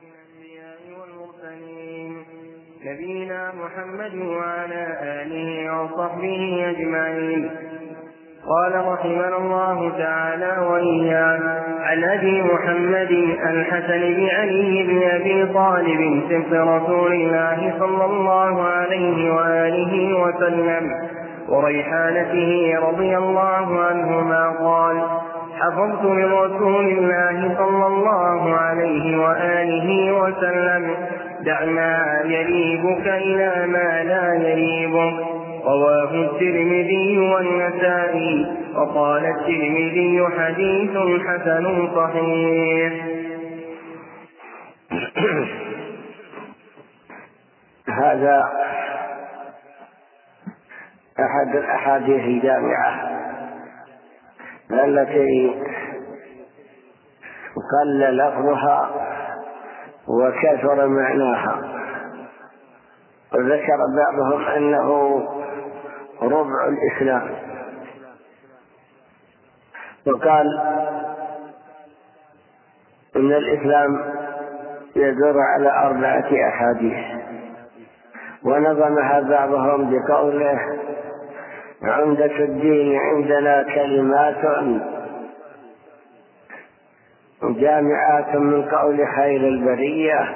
الأنبياء والمرسلين نبينا محمد وعلى آله وصحبه أجمعين. قال رحمنا الله تعالى وإياه: عن أبي محمد الحسن بن علي بن أبي طالب سبط رسول الله صلى الله عليه وآله وسلم وريحانته رضي الله عنهما قال: حفظت من رسول الله صلى الله عليه وآله وسلم: دع ما يريبك إلى ما لا يريبك. رواه الترمذي والنسائي، وقال الترمذي: حديث حسن صحيح. هذا أحد الأحاديث الجامعة التي قل لفظها وكثر معناها، وذكر بعضهم أنه ربع الإسلام، وقال إن الإسلام يدور على 4 أحاديث، ونظمها بعضهم بقوله: عمدة الدين عندنا كلمات جامعات من قول خير البرية.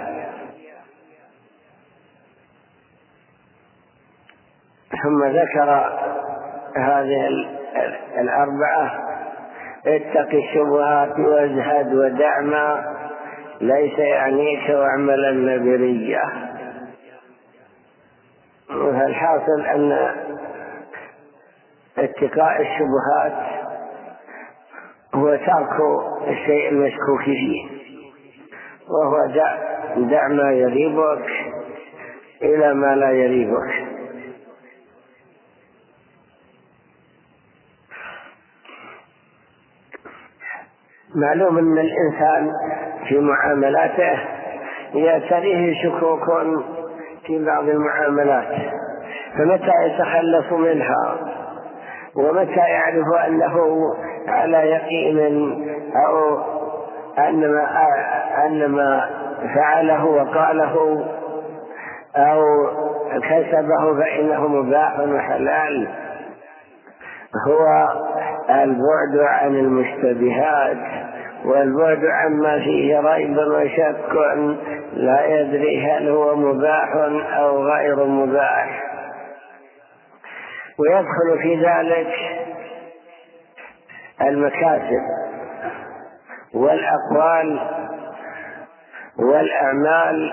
ثم ذكر هذه 4: اتق الشبهات وازهد ودع ما ليس يعنيك واعمل برية. الحاصل أن اتقاء الشبهات هو ترك الشيء المشكوك فيه، وهو دع ما يريبك إلى ما لا يريبك. معلوم أن الإنسان في معاملاته يأتيه شكوك في بعض المعاملات، فمتى يتخلص منها ومتى يعرف أنه على يقين أو أن ما فعله وقاله أو كسبه فإنه مباح وحلال، هو البعد عن المشتبهات والبعد عما فيه ريب وشك لا يدري هل هو مباح أو غير مباح. ويدخل في ذلك المكاسب والأقوال والأعمال،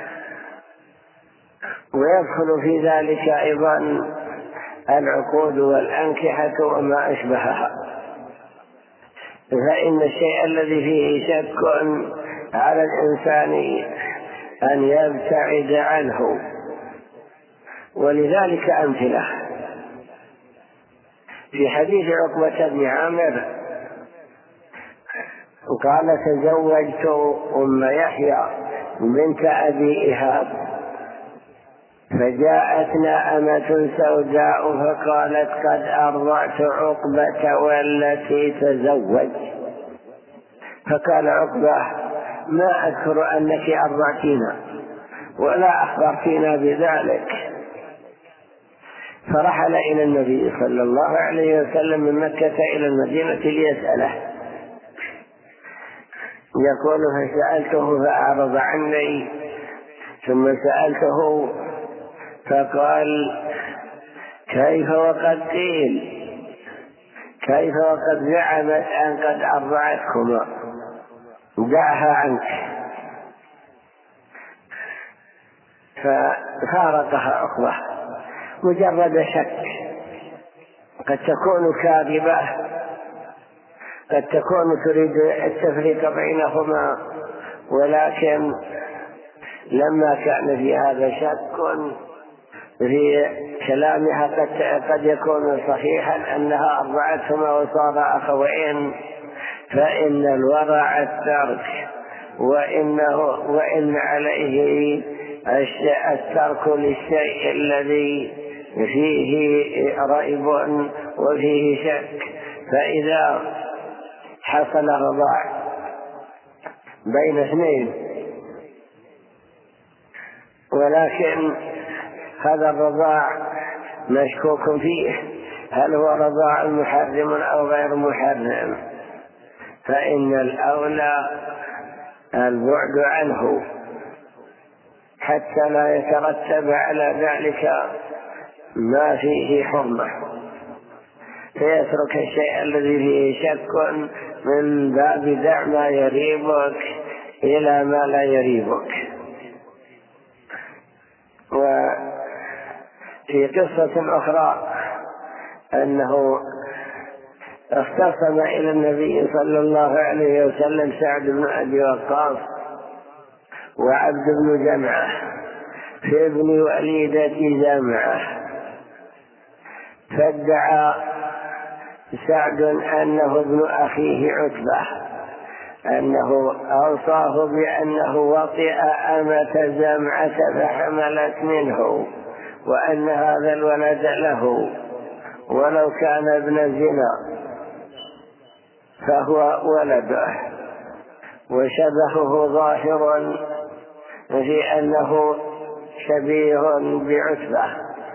ويدخل في ذلك أيضا العقود والأنكحة وما أشبهها. فإن الشيء الذي فيه شك على الإنسان أن يبتعد عنه، ولذلك أمثلة. في حديث عقبة بن عامر قال: تزوجت أم يحيى بنت أبي إيهاب، فجاءتنا أمة سوداء فقالت: قد أرضعت عقبة والتي تزوج. فقال عقبة: ما أذكر أنك أرضعتينا ولا أخبرتينا بذلك. فرحل إلى النبي صلى الله عليه وسلم من مكة إلى المدينة ليسأله، يقول: فسألته فأعرض عني، ثم سألته فقال: كيف وقد قيل، كيف وقد زعمت أن قد أرضعتكما، دعها عنك. ففارقها عقبة مجرد شك، قد تكون كاذبة، قد تكون تريد التفريق بينهما، ولكن لما كان في هذا شك في كلامها قد يكون صحيحا أنها أرضعتهما وصار أخوين، فإن الورع الترك، وإن عليه الترك للشيء الذي فيه ريب وفيه شك. فإذا حصل رضاع بين اثنين ولكن هذا الرضاع مشكوك فيه، هل هو رضاع محرم أو غير محرم؟ فإن الأولى البعد عنه حتى لا يترتب على ذلك ما فيه حرمة، فيترك الشيء الذي فيه شك من باب دع ما يريبك إلى ما لا يريبك. وفي قصة أخرى أنه اختصم إلى النبي صلى الله عليه وسلم سعد بن أبي وقاص وعبد بن جمعة في ابن وليدة جمعة، فادعى سعد أنه ابن أخيه عتبة، أنه أوصاه بأنه وطئ أمة جمعة فحملت منه، وأن هذا الولد له، ولو كان ابن زنا فهو ولده، وشبهه ظاهر في أنه شبيه بعتبة.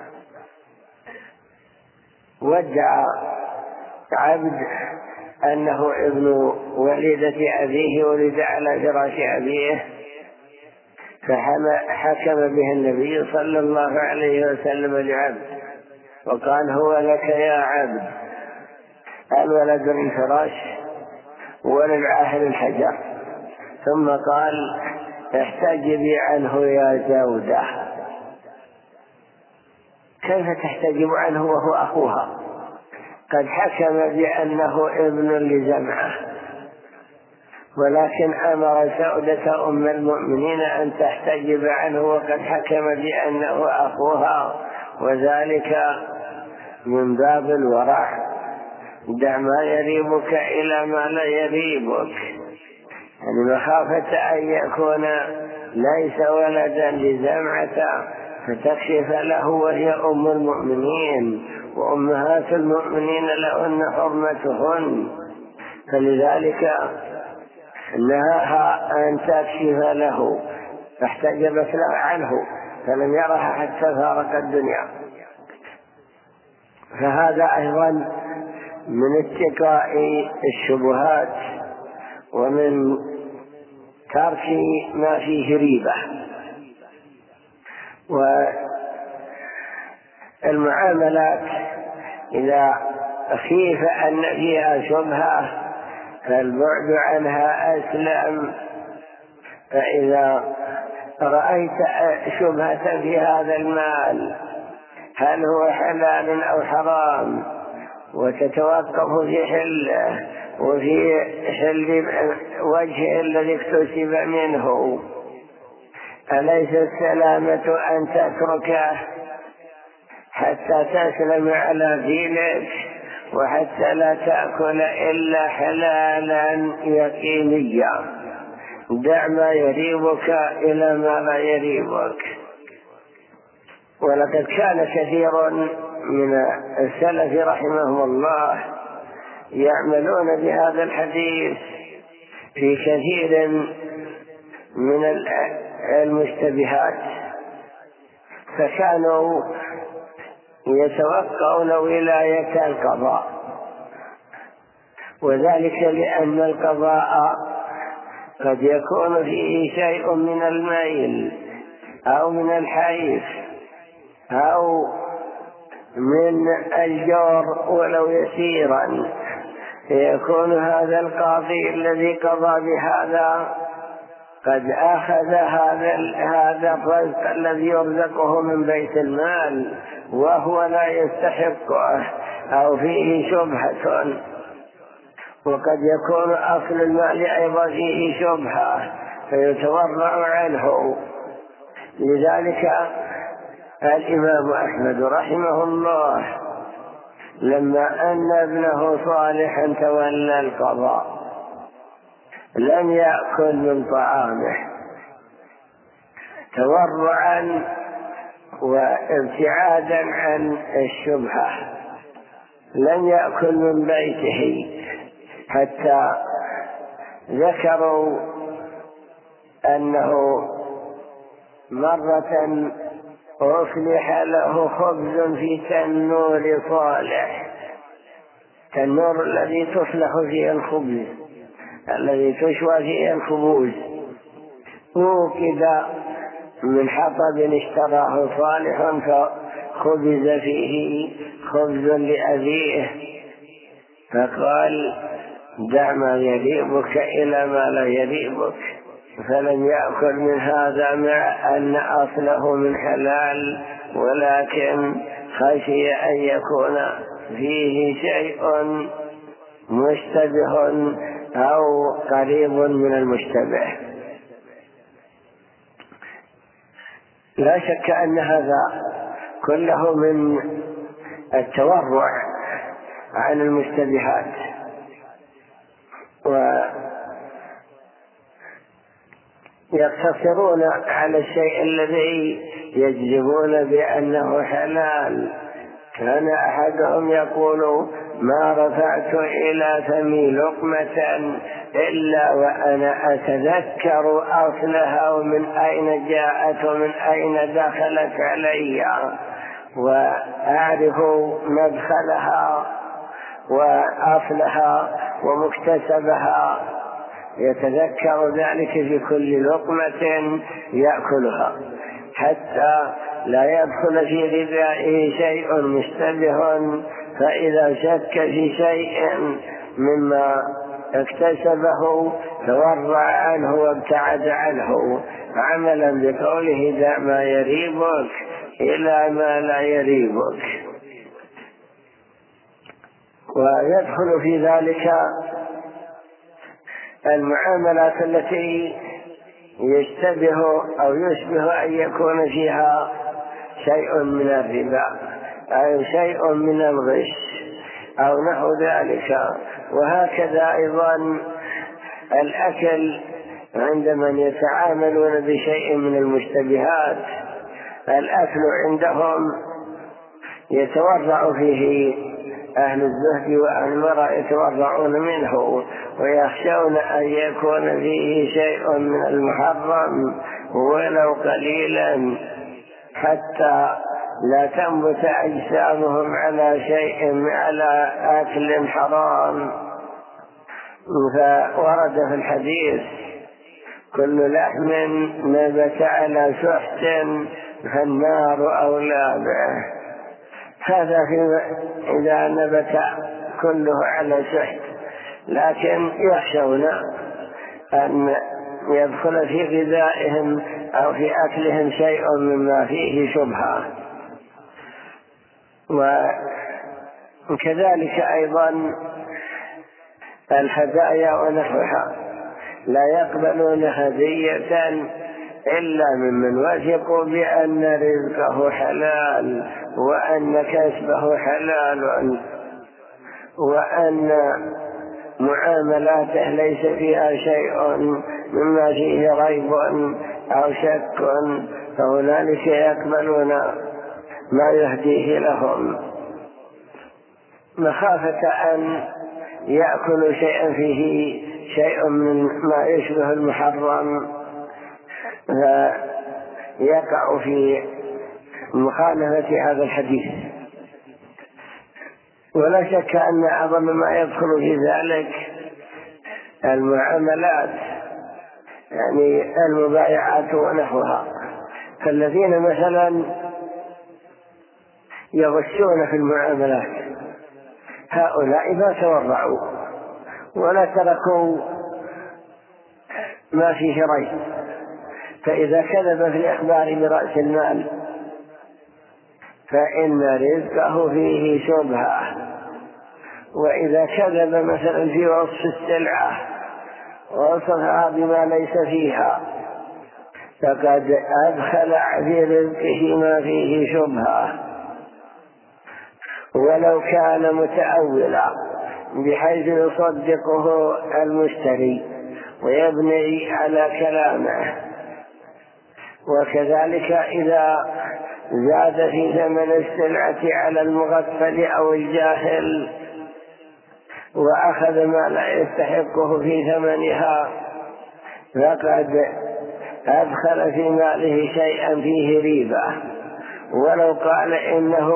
وادعى عبد أنه ابن وليدة أبيه ولد على فراش أبيه، فحكم به النبي صلى الله عليه وسلم لعبد وقال هو لك يا عبد، الولد للفراش وللعاهل الحجر، ثم قال احتجبي عنه يا زودة. كيف تحتجب عنه وهو أخوها؟ قد حكم بأنه ابن لجمعة، ولكن أمر سودة أم المؤمنين أن تحتجب عنه وقد حكم بأنه أخوها، وذلك من باب الورع، دع ما يريبك إلى ما لا يريبك، يعني مخافة أن يكون ليس ولدا لجمعة فتكشف له وهي أم المؤمنين، وأمهات المؤمنين لهن حرمتهن، فلذلك نهاها أن تكشف له، فاحتجبت عنه فلم يرها حتى فارق الدنيا. فهذا أيضا من اتقاء الشبهات ومن ترك ما فيه ريبة. والمعاملات إذا خيف أن فيها شبهة فالبعد عنها أسلم. فإذا رأيت شبهة في هذا المال هل هو حلال أو حرام وتتوقف في حله وفي حل وجهه الذي اكتسب منه، أليس السلامة أن تتركه حتى تسلم على دينك وحتى لا تأكل إلا حلالا يقينيا؟ دع ما يريبك إلى ما لا يريبك. ولقد كان كثير من السلف رحمهم الله يعملون بهذا الحديث في كثير من المشتبهات، فكانوا يتوقعون ولاية القضاء، وذلك لأن القضاء قد يكون فيه شيء من الميل أو من الحيف أو من الجور ولو يسيرا، يكون هذا القاضي الذي قضى بهذا قد أخذ هذا الرزق الذي يرزقه من بيت المال وهو لا يستحقه أو فيه شبهة، وقد يكون أصل المال أيضا فيه شبهة فيتورع عنه. لذلك الإمام أحمد رحمه الله لما أن ابنه صالحا تولى القضاء لم يأكل من طعامه تورعا وابتعادا عن الشبهة، لم يأكل من بيته حتى ذكروا أنه مرة أصلح له خبز في تنور صالح، التنور الذي تصلح فيه الخبز، الذي تشوى فيه الخبوز، وكذا من حطب اشتراه صالح فخبز فيه خبز لأبيه، فقال دع ما يريبك إلى ما لا يريبك، فلم يأكل من هذا مع أن أصله من حلال، ولكن خشي أن يكون فيه شيء مشتبه أو قريب من المشتبه. لا شك أن هذا كله من التورع عن المشتبهات، ويقتصرون على الشيء الذي يجزمون بأنه حلال. كان أحدهم يقول ما رفعت إلى فمي لقمة إلا وأنا أتذكر أصلها ومن أين جاءت ومن أين دخلت علي، وأعرف مدخلها وأصلها ومكتسبها، يتذكر ذلك في كل لقمة يأكلها حتى لا يدخل في غذائه شيء مشتبه، فإذا شك في شيء مما اكتسبه تورع عنه وابتعد عنه، عملا بقوله دع ما يريبك إلى ما لا يريبك. ويدخل في ذلك المعاملات التي يشتبه أو يشبه أن يكون فيها شيء من الربا أو شيء من الغش أو نحو ذلك. وهكذا أيضا الأكل عند من يتعاملون بشيء من المشتبهات، الأكل عندهم يتورع فيه أهل الزهد وأهل الورع، يتورعون منه ويخشون أن يكون فيه شيء من المحرم ولو قليلا، حتى لا تنبت أجسامهم على شيء على أكل حرام. فورد في الحديث كل لحم نبت على سحت فالنار أولى به. هذا إذا نبت كله على سحت، لكن يخشون أن يدخل في غذائهم أو في أكلهم شيء مما فيه شبهة. وكذلك أيضا الهدايا ونحوها لا يقبلون هدية إلا ممن وثقوا بأن رزقه حلال وأن كسبه حلال وأن معاملاته ليس فيها شيء مما فيه ريب أو شك، فهنالك يقبلون ما يهديه لهم مخافة أن يأكلوا شيئا فيه شيء من ما يشبه المحرم فيقع في مخالفة هذا الحديث. ولا شك أن أعظم ما يدخل في ذلك المعاملات، يعني المبايعات ونحوها. فالذين مثلا يغشون في المعاملات هؤلاء ما تورعوا ولا تركوا ما فيه ريب، فإذا كذب في الإخبار برأس المال فإن رزقه فيه شبهة، وإذا كذب مثلا في وصف السلعة ووصفها بما ليس فيها فقد أدخل في رزقه ما فيه شبهة، ولو كان متأولا بحيث يصدقه المشتري ويبني على كلامه. وكذلك إذا زاد في ثمن السلعة على المغفل أو الجاهل وأخذ ما لا يستحقه في ثمنها فقد أدخل في ماله شيئا فيه ريبة، ولو قال إنه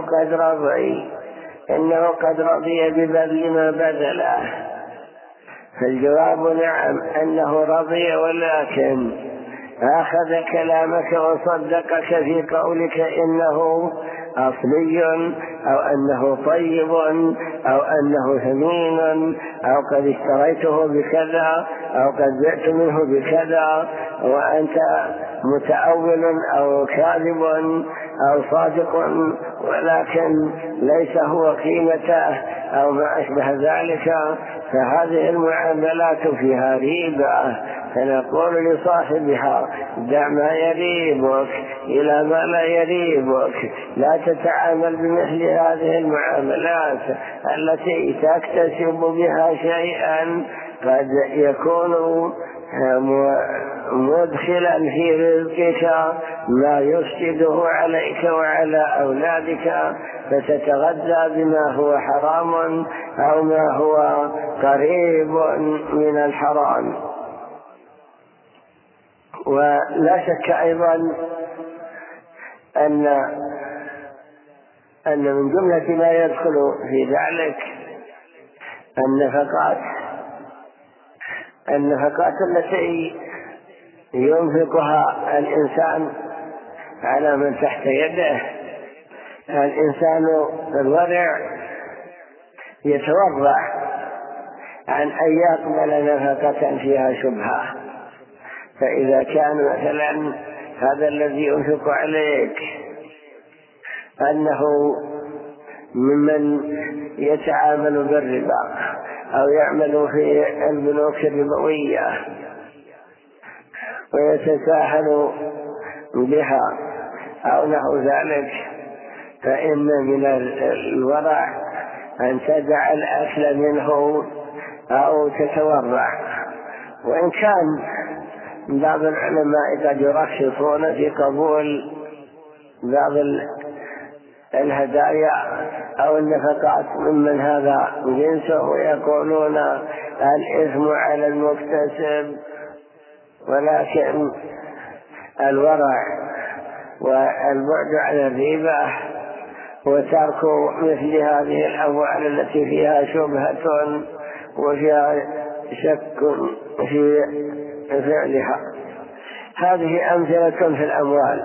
قد رضي ببذل ما بذله، فالجواب نعم أنه رضي، ولكن أخذ كلامك وصدقك في قولك إنه أصلي أو أنه طيب أو أنه ثمين أو قد اشتريته بكذا أو قد بعت منه بكذا، وأنت متأول أو كاذب أو صادق ولكن ليس هو قيمته أو ما أشبه ذلك، فهذه المعاملات فيها ريبة. فنقول لصاحبها: دع ما يريبك إلى ما لا يريبك، لا تتعامل بمثل هذه المعاملات التي تكتسب بها شيئا قد يكون مدخلا في رزقك ما يفسده عليك وعلى أولادك، فتتغذى بما هو حرام أو ما هو قريب من الحرام. ولا شك أيضا أن من جملة ما يدخل في ذلك النفقات التي ينفقها الإنسان على من تحت يده. الإنسان الورع يتورع عن أن يقبل نفقة فيها شبهة، فإذا كان مثلا هذا الذي ينفق عليك أنه ممن يتعامل بالربا أو يعمل في البنوك الربوية ويتساهل بها أو نحو ذلك، فإن من الورع أن تدع الأكل منه أو تتورع. وإن كان بعض العلماء قد يرخصون في قبول بعض الهدايا أو النفقات ممن هذا جنسه، ويقولون الإثم على المكتسب، ولكن الورع والبعد عن الربا وترك مثل هذه الأموال التي فيها شبهة وفيها شك في فعلها، هذه أمثلة في الأموال.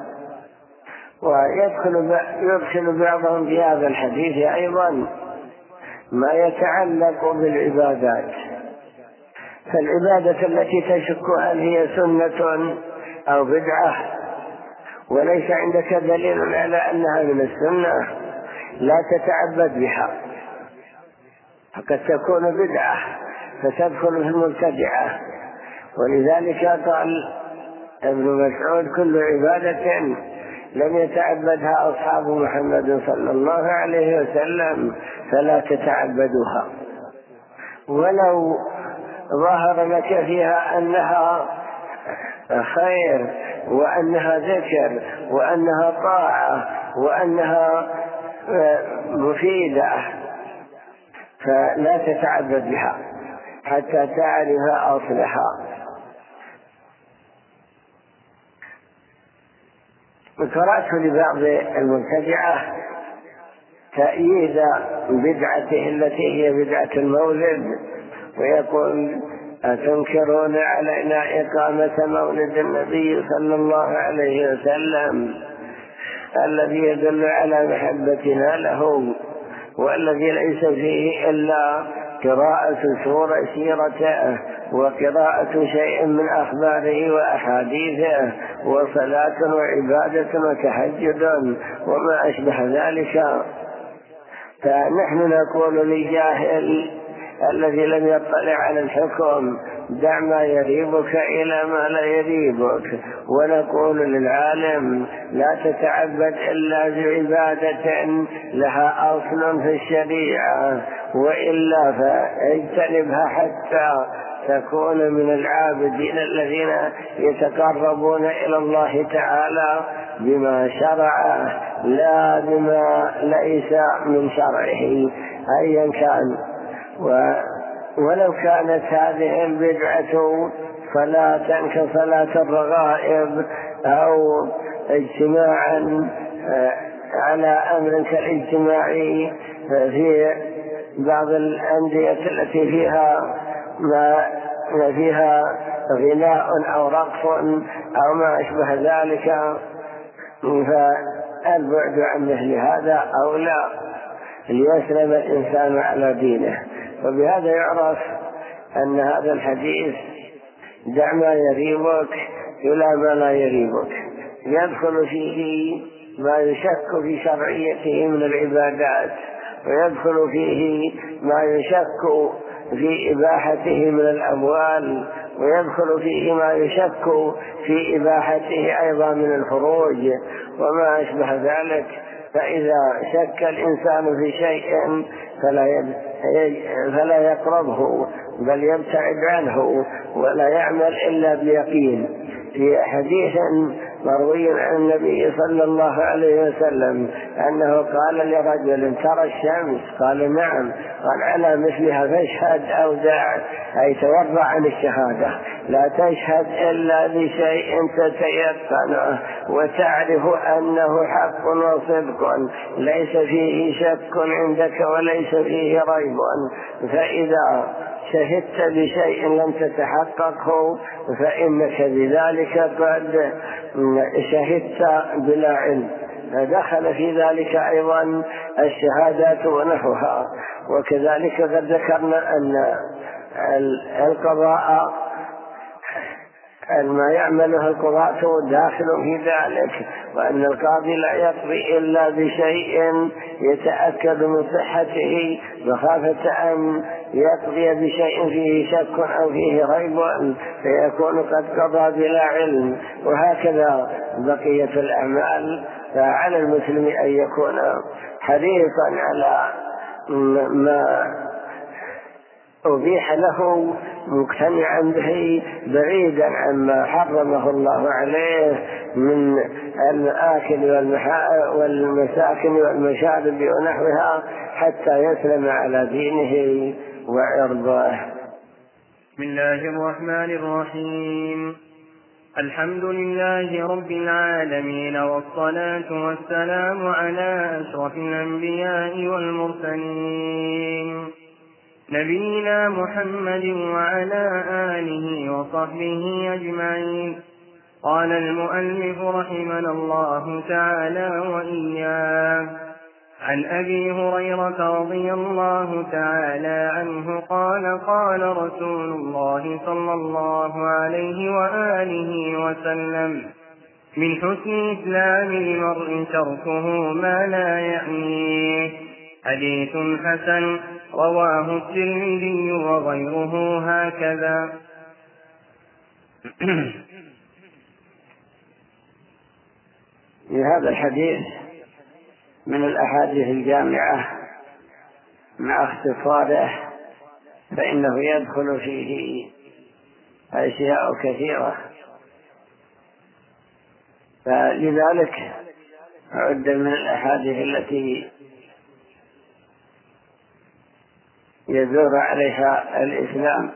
ويدخل بعضهم في هذا الحديث أيضا ما يتعلق بالعبادات، فالعبادة التي تشك هل هي سنة أو بدعة وليس عندك دليل على أنها من السنة لا تتعبد بها، فقد تكون بدعة فتدخل في المبتدعة. ولذلك قال ابن مسعود: كل عبادة لم يتعبدها أصحاب محمد صلى الله عليه وسلم فلا تتعبدوها، ولو ظهر لك فيها أنها خير وأنها ذكر وأنها طاعة وأنها مفيدة، فلا تتعبد بها حتى تعرف أصلها. قرأت لبعض المبتدعة تأييد بدعته التي هي بدعة المولد، ويقول: أتنكرون علينا إقامة مولد النبي صلى الله عليه وسلم الذي يدل على محبتنا له، والذي ليس فيه إلا قراءة سيرته وقراءة شيء من أخباره وأحاديثه وصلاة وعبادة وتهجد وما أشبه ذلك. فنحن نقول للجاهل الذي لم يطلع على الحكم: دع ما يريبك إلى ما لا يريبك. ونقول للعالم: لا تتعبد إلا بعبادة لها أصل في الشريعة، وإلا فاجتنبها حتى تكون من العابدين الذين يتقربون إلى الله تعالى بما شرع لا بما ليس من شرعه أيا كان. ولو كانت هذه البدعة صلاة كصلاة الرغائب أو اجتماعا على أمر كالاجتماع في بعض الأندية التي فيها غناء أو رقص أو ما أشبه ذلك، فالبعد عن مثل هذا أولى ليسلم الإنسان على دينه. وبهذا يعرف أن هذا الحديث دع ما يريبك إلى ما لا يريبك يدخل فيه ما يشك في شرعيته من العبادات، ويدخل فيه ما يشك في إباحته من الأموال، ويدخل فيه ما يشك في إباحته أيضا من الفروج وما أشبه ذلك. فإذا شك الإنسان في شيء فلا يقربه بل يبتعد عنه ولا يعمل إلا بيقين. في حديث مروي عن النبي صلى الله عليه وسلم أنه قال لرجل ترى الشمس؟ قال نعم. قال على مثلها فاشهد أو دع، أي تورع عن الشهادة، لا تشهد إلا بشيء تتيقنه وتعرف أنه حق وصدق ليس فيه شك عندك وليس فيه ريب. فإذا شهدت بشيء لم تتحققه فإنك بذلك قد شهدت بلا علم. دخل في ذلك أيضا الشهادات ونحوها. وكذلك قد ذكرنا أن القضاء ما يعمله القضاة داخل في ذلك، وأن القاضي لا يقضي إلا بشيء يتأكد من صحته مخافة أن يقضي بشيء فيه شك أو فيه ريب فيكون قد قضى بلا علم. وهكذا بقية الأعمال. فعلى المسلم أن يكون حريصا على ما أبيح له مقتنعا به بعيدا عما حرمه الله عليه من المآكل والمساكن والمشارب ونحوها حتى يسلم على دينه وعرضه. بسم الله الرحمن الرحيم. الحمد لله رب العالمين، والصلاة والسلام على أشرف الأنبياء والمرسلين نبينا محمد وعلى آله وصحبه أجمعين. قال المؤلف رحمنا الله تعالى وإياه: عن أبي هريرة رضي الله تعالى عنه قال: قال رسول الله صلى الله عليه وآله وسلم: من حسن إسلام المرء تركه ما لا يعنيه. حديث حسن، رواه الترمذي وغيره هكذا. في هذا الحديث من الأحاديث الجامعة مع اختصاره، فإنه يدخل فيه أشياء كثيرة، فلذلك عد من الأحاديث التي يدور عليها الإسلام،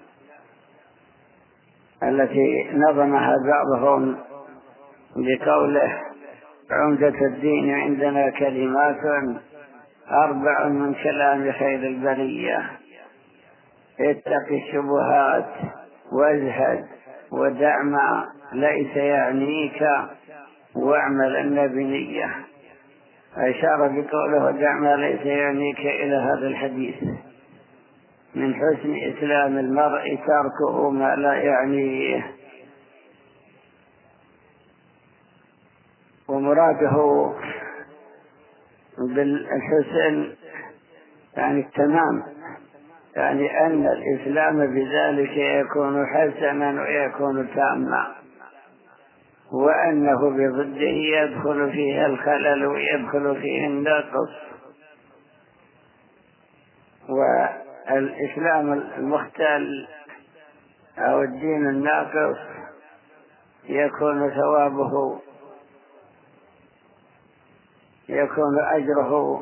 التي نظمها بعضهم بقوله: عمدة الدين عندنا كلمات 4 من كلام خير البرية: اتق الشبهات وازهد ودع ما ليس يعنيك واعمل بنية. أشار بقوله ودع ما ليس يعنيك إلى هذا الحديث: من حسن إسلام المرء تركه ما لا يعنيه. ومراده بالحسن يعني التمام، يعني أن الإسلام بذلك يكون حسنا ويكون تاما، وأنه بضده يدخل فيه الخلل ويدخل فيه النقص. والإسلام المختل أو الدين الناقص يكون ثوابه، يكون أجره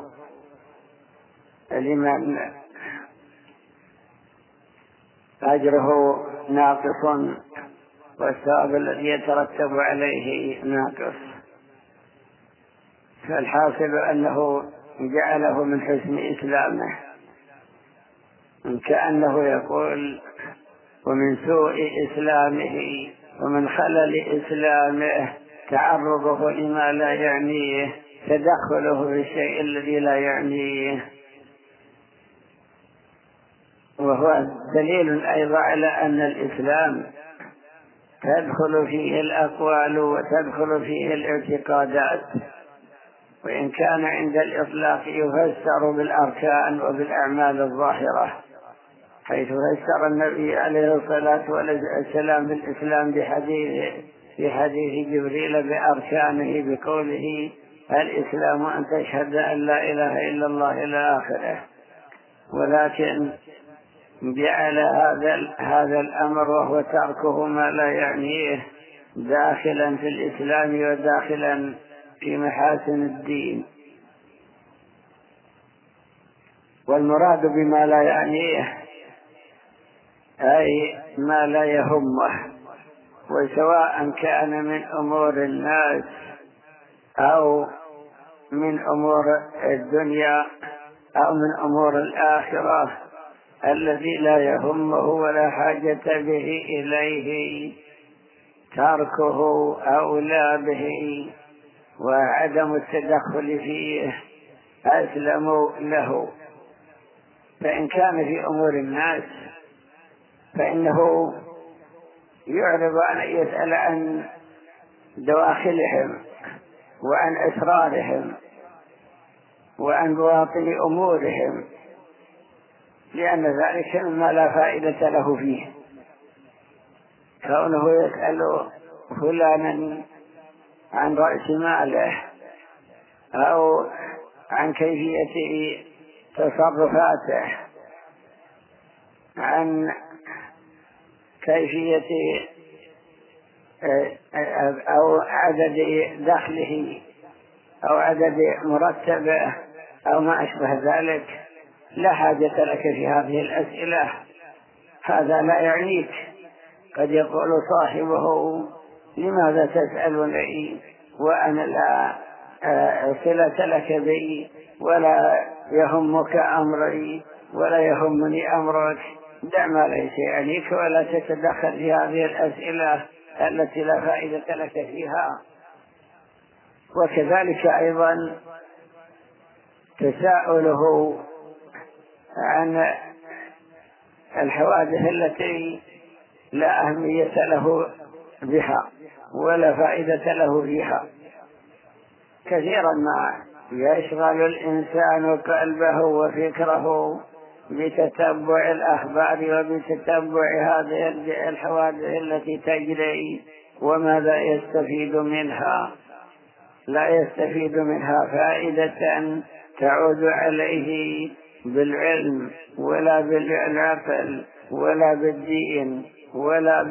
أجره ناقص والثواب الذي يترتب عليه ناقص. فالحاصل أنه جعله من حسن إسلامه، كأنه يقول ومن سوء إسلامه ومن خلل إسلامه تعرضه لما لا يعنيه، تدخله في الشيء الذي لا يعنيه. وهو دليل أيضا على أن الإسلام تدخل فيه الأقوال وتدخل فيه الاعتقادات، وإن كان عند الإطلاق يفسر بالأركان وبالأعمال الظاهرة، حيث فسر النبي عليه الصلاة والسلام بالإسلام في حديث جبريل بأركانه بقوله الإسلام أن تشهد أن لا إله إلا الله إلى آخره. ولكن جعل هذا الأمر وهو تركه ما لا يعنيه داخلا في الإسلام وداخلا في محاسن الدين. والمراد بما لا يعنيه أي ما لا يهمه، وسواء كان من أمور الناس أو من أمور الدنيا أو من أمور الآخرة، الذي لا يهمه ولا حاجة به إليه تركه أولى به، وعدم التدخل فيه أسلم له. فإن كان في أمور الناس فإنه يعرض أن يسأل عن دواخلهم وعن أسرارهم وعن بواطن أمورهم، لأن ذلك مما لا فائدة له فيه. كونه يسأل فلانا عن رأس ماله أو عن كيفية تصرفاته، عن كيفية أو عدد دخله أو عدد مرتبه أو ما أشبه ذلك، لا حاجة لك في هذه الأسئلة، هذا لا يعنيك. قد يقول صاحبه لماذا تسألني وأنا لا صلة لك بي ولا يهمك أمري ولا يهمني أمرك، دع ما ليس يعنيك ولا تتدخل في هذه الأسئلة التي لا فائدة لك فيها. وكذلك أيضا تساؤله عن الحوادث التي لا أهمية له بها ولا فائدة له فيها. كثيرا ما يشغل الإنسان قلبه وفكره بتتبع الأخبار وبتتبع هذه الحوادث التي تجري، وماذا يستفيد منها؟ لا يستفيد منها فائدة تعود عليه بالعلم ولا بالعقل ولا بالدين ولا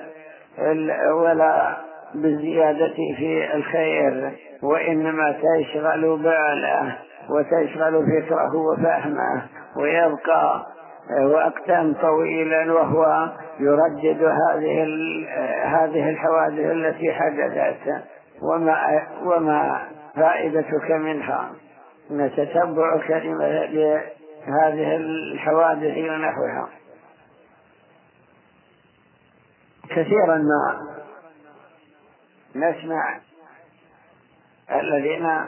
بالزيادة في الخير، وإنما تشغل باله وتشغل فكره وفهمه، ويبقى وقتا طويلا وهو يردد هذه الحوادث التي حدثت، وما فائدتك منها؟ نتتبع كلمة لهذه الحوادث ونحوها. كثيرا ما نسمع الذين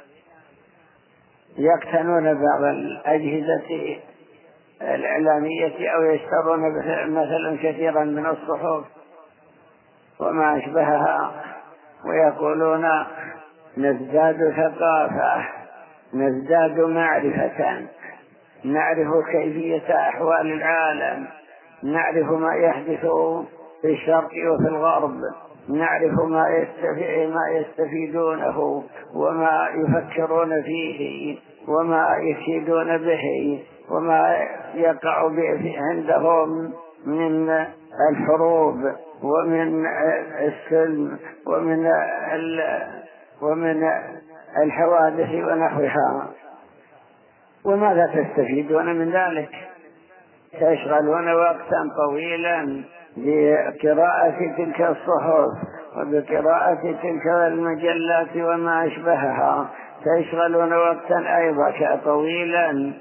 يقتنون بعض الأجهزة الإعلامية أو يشترون مثلا كثيرا من الصحف وما أشبهها، ويقولون نزداد ثقافة، نزداد معرفة، نعرف كيفية أحوال العالم، نعرف ما يحدث في الشرق وفي الغرب، نعرف ما يستفيدونه وما يفكرون فيه وما يفيدون به وما يقع عندهم من الحروب ومن السلم ومن الحوادث ونحوها. وماذا تستفيدون من ذلك؟ تشغلون وقتا طويلا بقراءة تلك الصحف وبقراءة تلك المجلات وما أشبهها، تشغلون وقتا أيضا طويلا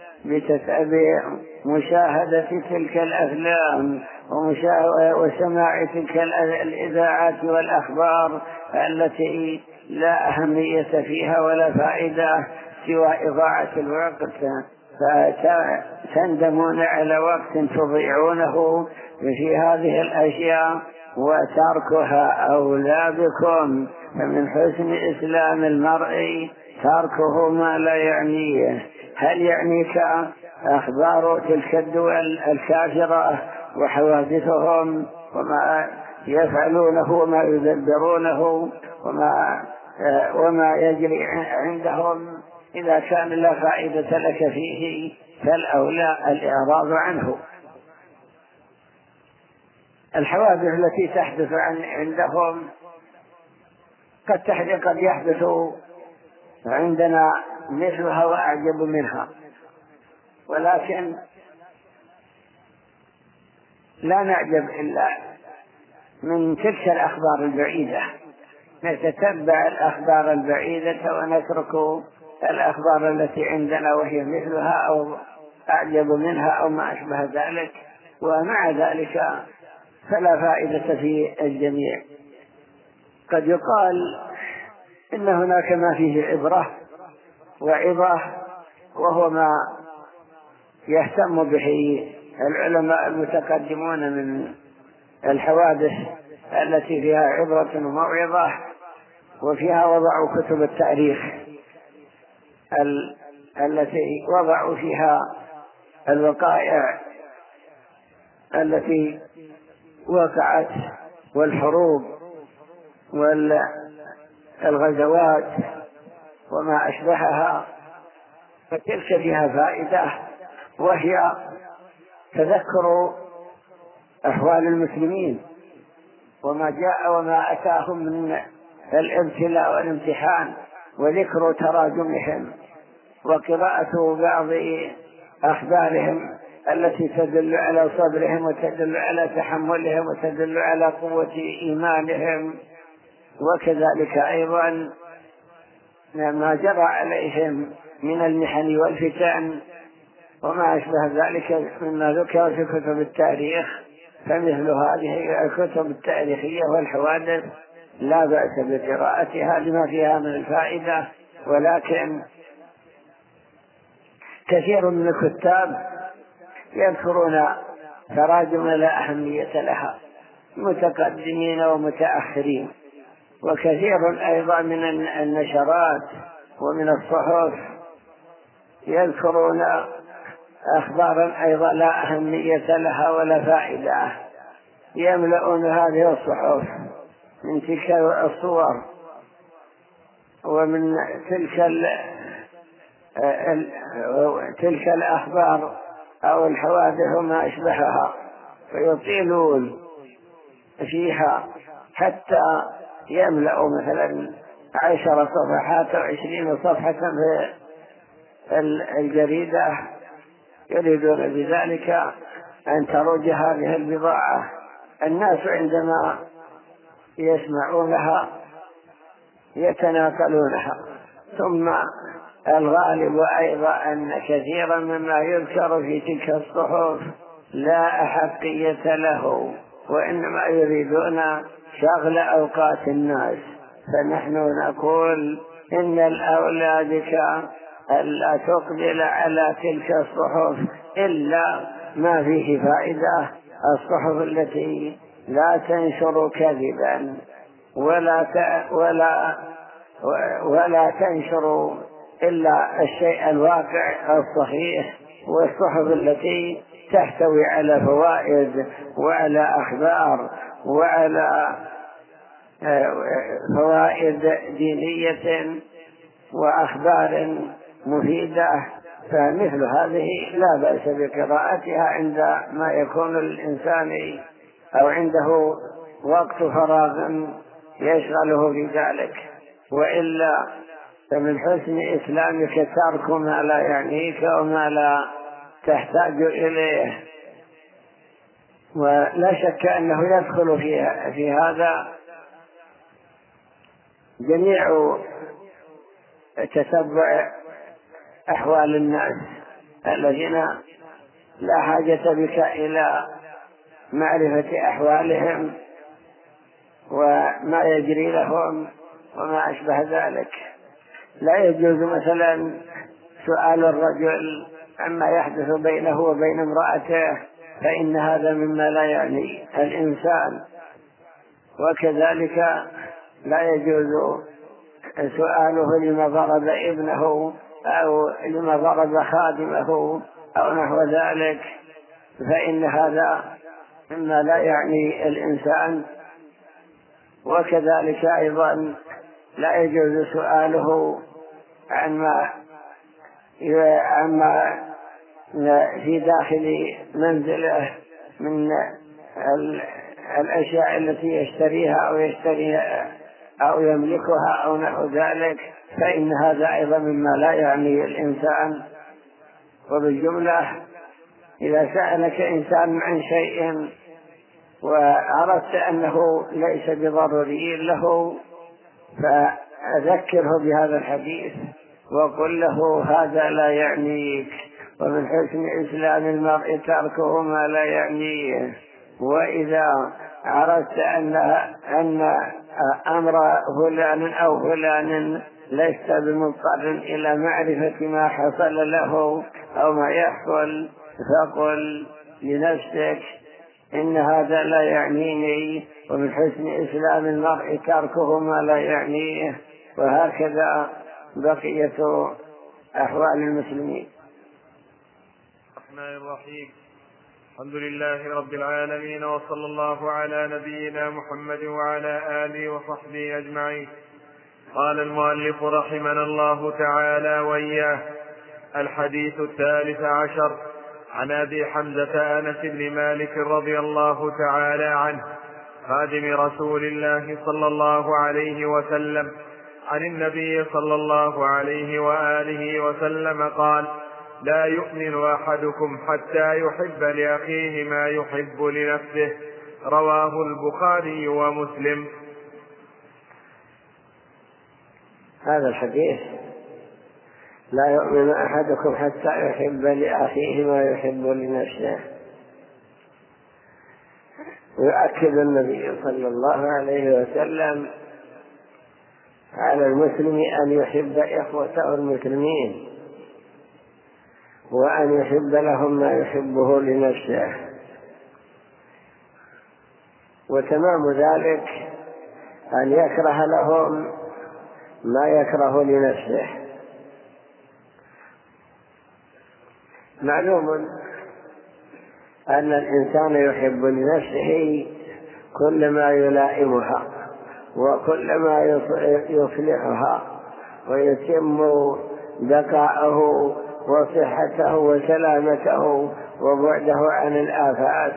بمشاهدة تلك الأفلام وسماع تلك الإذاعات والأخبار التي لا أهمية فيها ولا فائدة سوى إضاعة الوقت، فتندمون على وقت تضيعونه في هذه الأشياء وتركها أولى بكم. فمن حسن إسلام المرء تركه ما لا يعنيه. هل يعنيك أخبار تلك الدول الكافرة وحوادثهم وما يفعلونه وما يدبرونه وما يجري عندهم؟ إذا كان لا فائدة لك فيه فالأولى الإعراض عنه. الحوادث التي تحدث عندهم قد يحدث عندنا مثلها وأعجب منها، ولكن لا نعجب إلا من تلك الأخبار البعيدة، نتتبع الأخبار البعيدة ونترك الأخبار التي عندنا وهي مثلها أو أعجب منها أو ما أشبه ذلك، ومع ذلك فلا فائدة في الجميع. قد يقال إن هناك ما فيه عبرة وعظة، وهو ما يهتم به العلماء المتقدمون من الحوادث التي فيها عبرة وموعظة، وفيها وضعوا كتب التاريخ التي وضعوا فيها الوقائع التي وقعت والحروب والغزوات وما أشبهها، فتلك فيها فائدة، وهي تذكر أحوال المسلمين وما جاء وما أتاهم من الابتلاء والامتحان، وذكر تراجمهم وقراءة بعض أخبارهم التي تدل على صبرهم وتدل على تحملهم وتدل على قوة إيمانهم، وكذلك أيضا ما جرى عليهم من المحن والفتن وما أشبه ذلك مما ذكر في كتب التاريخ. فمثل هذه الكتب التاريخية والحوادث لا بأس بقراءتها لما فيها من الفائدة، ولكن كثير من الكتاب يذكرون تراجم لا أهمية لها، متقدمين ومتأخرين، وكثير أيضا من النشرات ومن الصحف يذكرون أخبارا أيضا لا أهمية لها ولا فائدة، يملؤون هذه الصحف من تلك الصور ومن تلك الأخبار أو الحوادث وما أشبهها، فيطيلون فيها حتى يملأوا مثلا 10 صفحات أو 20 صفحة في الجريدة، يريدون بذلك أن تروج هذه البضاعة. الناس عندما يسمعونها يتناقلونها. ثم الغالب أيضا أن كثيرا مما يذكر في تلك الصحف لا أحقية له، وإنما يريدون شغل أوقات الناس. فنحن نقول إن الأولى بك ألا تقبل على تلك الصحف إلا ما فيه فائدة، الصحف التي لا تنشر كذبا ولا تنشر إلا الشيء الواقع الصحيح، والصحف التي تحتوي على فوائد وعلى أخبار وعلى فوائد دينية وأخبار مفيدة، فمثل هذه لا بأس بقراءتها عندما يكون الإنسان أو عنده وقت فراغ يشغله بذلك. وإلا فمن حسن إسلامك ترك ما لا يعنيك وما لا تحتاج إليه، ولا شك أنه يدخل في هذا جميع تتبع أحوال الناس الذين لا حاجة بك إلى معرفة أحوالهم وما يجري لهم وما أشبه ذلك. لا يجوز مثلا سؤال الرجل عما يحدث بينه وبين امرأته، فإن هذا مما لا يعني الإنسان. وكذلك لا يجوز سؤاله لما ضرب ابنه أو لما ضرب خادمه أو نحو ذلك، فإن هذا مما لا يعني الإنسان. وكذلك أيضا لا يجوز سؤاله عما في داخل منزله من الأشياء التي يشتريها أو يملكها أو نحو ذلك، فإن هذا أيضا مما لا يعني الإنسان. وبالجملة إذا سألك إنسان عن شيء وعرفت أنه ليس بضروري له، فأذكره بهذا الحديث وقل له هذا لا يعنيك، ومن حسن إسلام المرء تركه ما لا يعنيه. وإذا عرفت أن أمر فلان أو فلان لست بمضطر إلى معرفة ما حصل له أو ما يحصل، فقل لنفسك إن هذا لا يعنيني، ومن حسن إسلام المرء تركه ما لا يعنيه. وهكذا بقية أحوال المسلمين. الرحمن الرحيم. الحمد لله رب العالمين، وصلى الله على نبينا محمد وعلى آله وصحبه أجمعين. قال المؤلف رحمنا الله تعالى وإياه: الحديث 13 عن أبي حمزة أنس بن مالك رضي الله تعالى عنه خادم رسول الله صلى الله عليه وسلم عن النبي صلى الله عليه وآله وسلم قال: لا يؤمن أحدكم حتى يحب لأخيه ما يحب لنفسه. رواه البخاري ومسلم. هذا الحديث لا يؤمن أحدكم حتى يحب لأخيه ما يحب لنفسه، ويؤكد النبي صلى الله عليه وسلم على المسلم أن يحب إخوته المسلمين وأن يحب لهم ما يحبه لنفسه، وتمام ذلك أن يكره لهم ما يكره لنفسه. معلوم أن الإنسان يحب لنفسه كل ما يلائمها وكل ما يصلحها ويتم بقاءه وصحته وسلامته وبعده عن الآفات،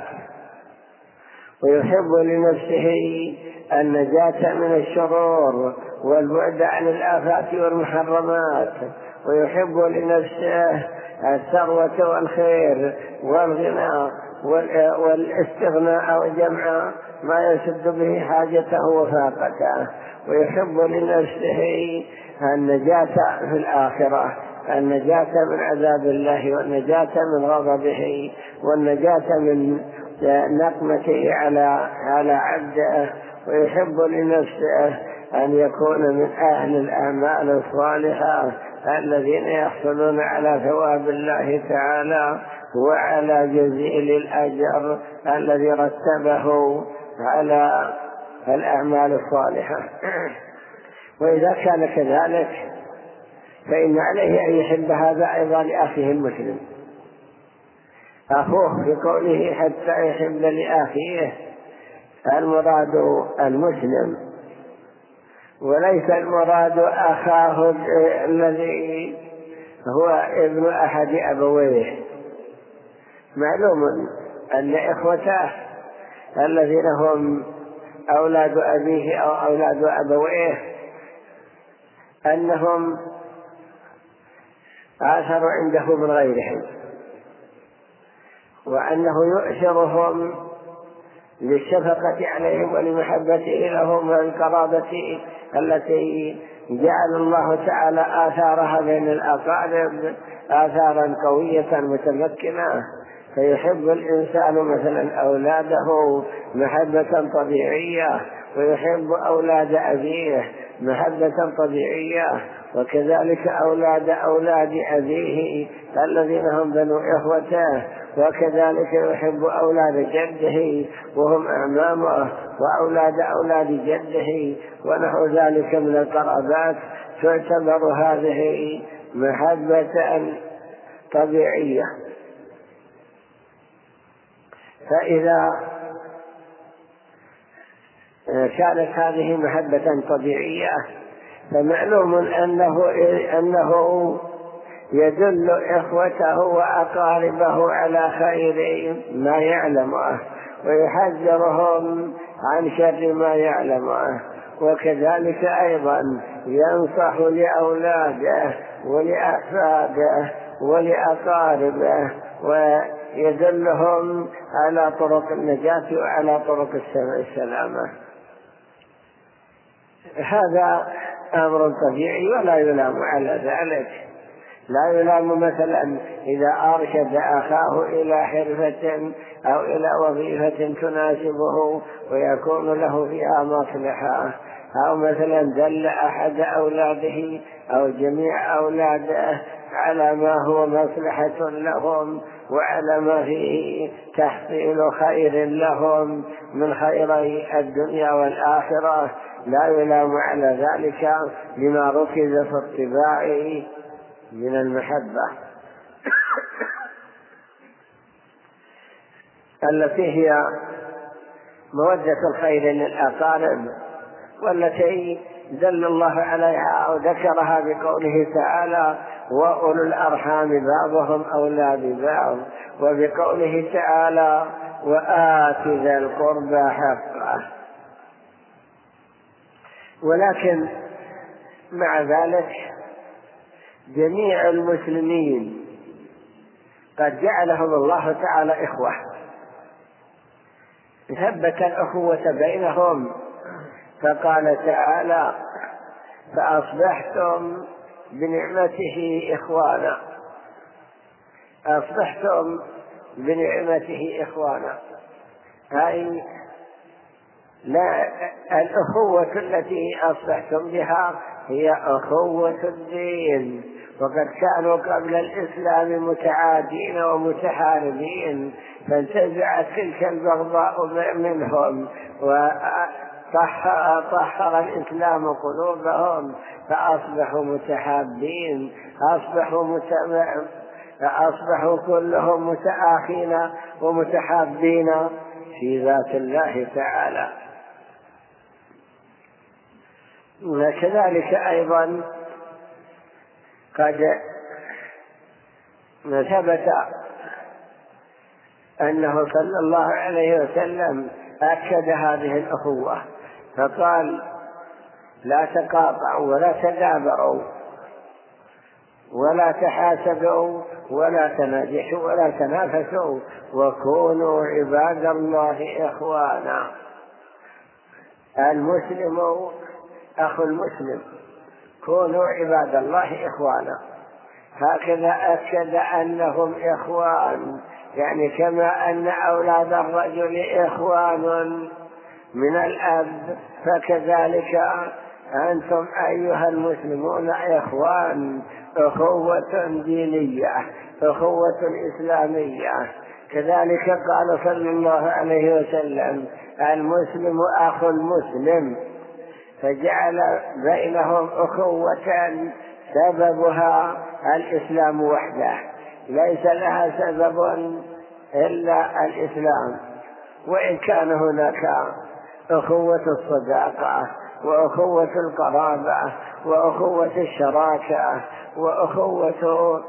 ويحب لنفسه النجاة من الشرور والبعد عن الآفات والمحرمات، ويحب لنفسه الثروة والخير والغنى والاستغناء وجمع ما يسد به حاجته وفاقته، ويحب لنفسه النجاة في الآخرة، النجاة من عذاب الله والنجاة من غضبه والنجاة من نقمته على عبده، ويحب لنفسه أن يكون من أهل الأعمال الصالحة الذين يحصلون على ثواب الله تعالى وعلى جزيل الأجر الذي رتبه على الأعمال الصالحة. وإذا كان كذلك فإن عليه أن يحب هذا أيضا لأخيه المسلم. أخوه في قوله حتى يحب لأخيه المراد المسلم، وليس المراد أخاه الذي هو ابن أحد أبويه. معلوم أن إخوته الذين هم أولاد أبيه أو أولاد أبويه أنهم آثر عنده من غيرهم، وأنه يؤثرهم للشفقة عليهم ولمحبته لهم والقرابة التي جعل الله تعالى آثارها بين الأقارب آثارا قوية متمكنة. فيحب الإنسان مثلا أولاده محبة طبيعية، ويحب أولاد أبيه محبة طبيعية، وكذلك أولاد أبيه الذين هم بنو إخوته، وكذلك يحب أولاد جده وهم أعمامه، وأولاد جده ونحو ذلك من القرابات. تعتبر هذه محبة طبيعية. فإذا كانت هذه محبة طبيعية فمعلوم أنه يدل إخوته وأقاربه على خير ما يعلمه، ويحذرهم عن شر ما يعلمه، وكذلك أيضا ينصح لأولاده ولأحفاده ولأقاربه، ويدلهم على طرق النجاة وعلى طرق السلامة. هذا أمر طبيعي ولا يلام على ذلك. لا يلام مثلا إذا أرشد أخاه إلى حرفة أو إلى وظيفة تناسبه ويكون له فيها مصلحة، أو مثلا دل أحد أولاده أو جميع أولاده على ما هو مصلحة لهم وعلى ما فيه تحصيل خير لهم من خيري الدنيا والآخرة. لا يلام على ذلك لما ركز في الطباع من المحبة التي هي مودة الخير للأقارب، والتي دل الله عليها وذكرها بقوله تعالى: وأولو الأرحام بعضهم أولى ببعض، وبقوله تعالى: وآت ذا القربى حقه. ولكن مع ذلك جميع المسلمين قد جعلهم الله تعالى إخوة، ثبت الأخوة بينهم، فقال تعالى: فأصبحتم بنعمته إخوانا. أصبحتم بنعمته إخوانا، أي لا الأخوة التي أصبحتم بها هي أخوة الدين، وقد كانوا قبل الإسلام متعادين ومتحاربين، فانتزعت تلك البغضاء منهم وطهر الإسلام قلوبهم، فأصبحوا متحابين، أصبحوا كلهم متآخين ومتحابين في ذات الله تعالى. وكذلك أيضا قد ثبت أنه صلى الله عليه وسلم أكد هذه الأخوة، فقال: لا تقاطعوا ولا تدابروا ولا تحاسدوا ولا تناجحوا ولا تنافسوا، وكونوا عباد الله إخوانا. المسلم أخو المسلم، كونوا عباد الله إخوانا. هكذا أكد أنهم إخوان، يعني كما أن أولاد الرجل إخوان من الأب، فكذلك أنتم أيها المسلمون إخوان، أخوة دينية، أخوة إسلامية. كذلك قال صلى الله عليه وسلم: المسلم أخو المسلم، فجعل بينهم أخوة سببها الإسلام وحده، ليس لها سبب إلا الإسلام، وإن كان هناك أخوة الصداقة وأخوة القرابة وأخوة الشراكة وأخوة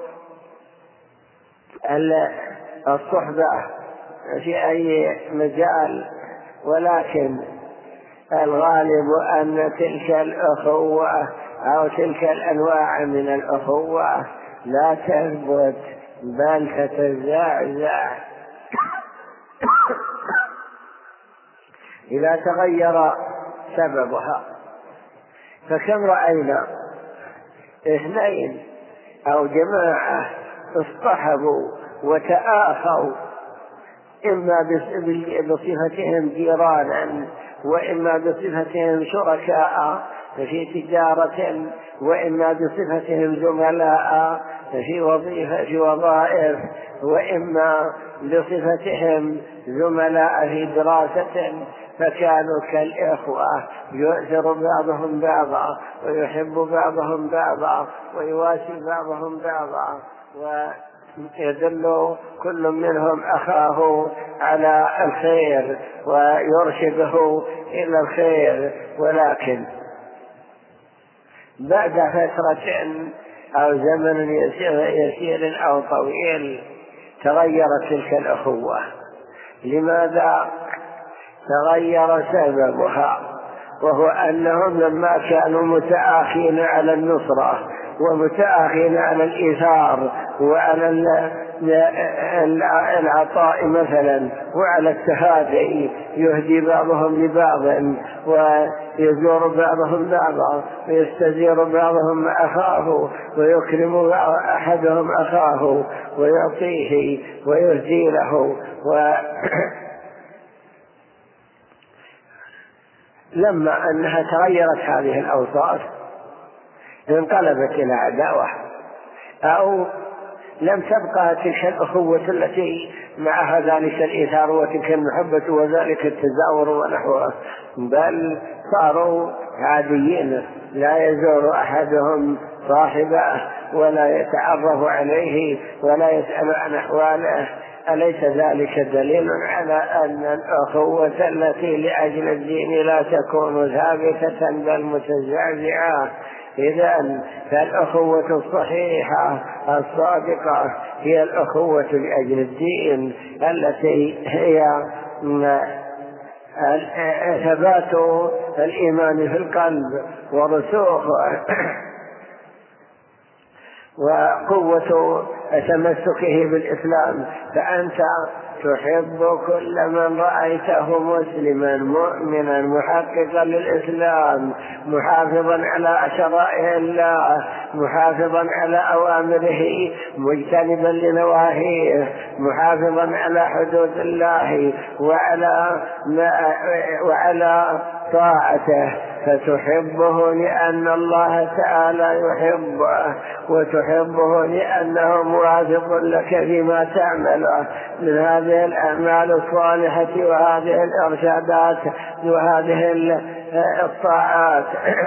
الصحبة في أي مجال، ولكن الغالب أن تلك الأخوة أو تلك الأنواع من الأخوة لا تثبت بل تتزعزع إذا تغير سببها. فكم رأينا اثنين أو جماعة اصطحبوا وتآخوا إما بصفتهم جيرانا وإما بصفتهم شركاء في تجارة وإما بصفتهم زملاء في وظائف وإما بصفتهم زملاء في دراسة، فكانوا كالإخوة يؤثر بعضهم بعضا ويحب بعضهم بعضا ويواسي بعضهم بعضا ويدل كل منهم أخاه على الخير ويرشده إلى الخير. ولكن بعد فترة أو زمن يسير أو طويل تغيرت تلك الأخوة. لماذا؟ تغير سببها، وهو أنهم لما كانوا متآخين على النصرة ومتآخين على الإيثار وعلى العطاء مثلا وعلى التهادي، يهدي بعضهم لبعض ويزور بعضهم بعضا ويستزير بعضهم أخاه ويكرم أحدهم أخاه ويعطيه ويهدي له. لما أنها تغيرت هذه الأوصاف انقلبت إلى عداوة، أو لم تبقى تلك الأخوة التي معها ذلك الإيثار وتلك المحبة وذلك التزاور ونحوه، بل صاروا عاديين، لا يزور أحدهم صاحبه ولا يتعرف عليه ولا يسأل عن أحواله. أليس ذلك دليل على أن الأخوة التي لأجل الدين لا تكون ثابتة بل متزعزعة؟ إذن فالأخوة الصحيحة الصادقة هي الأخوة لأجل الدين التي هي ثبات الإيمان في القلب ورسوخه وقوة تمسكه بالإسلام. فأنت تحب كل من رأيته مسلما مؤمنا محققا للإسلام، محافظا على شرائع الله، محافظا على أوامره، مجتنبا لنواهيه، محافظا على حدود الله وعلى طاعته، فتحبه لأن الله تعالى يحبه، وتحبه لأنه موافق لك فيما تعمله من هذه الأعمال الصالحة وهذه الإرشادات وهذه الطاعات.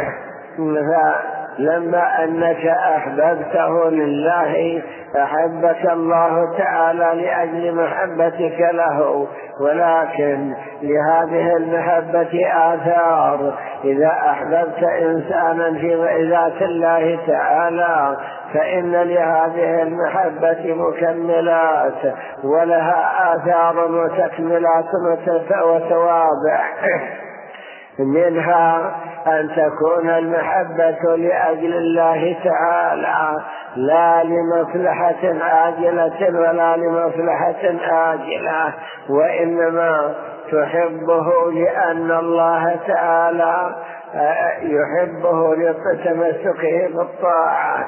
لما أنك أحببته لله أحبك الله تعالى لأجل محبتك له، ولكن لهذه المحبة آثار. إذا أحببت إنسانا في ذات الله تعالى فإن لهذه المحبة مكملات ولها آثار وتكملات وتوابع، منها أن تكون المحبة لأجل الله تعالى لا لمصلحة عاجلة ولا لمصلحة آجلة، وإنما تحبه لأن الله تعالى يحبه لتمسكه بالطاعة.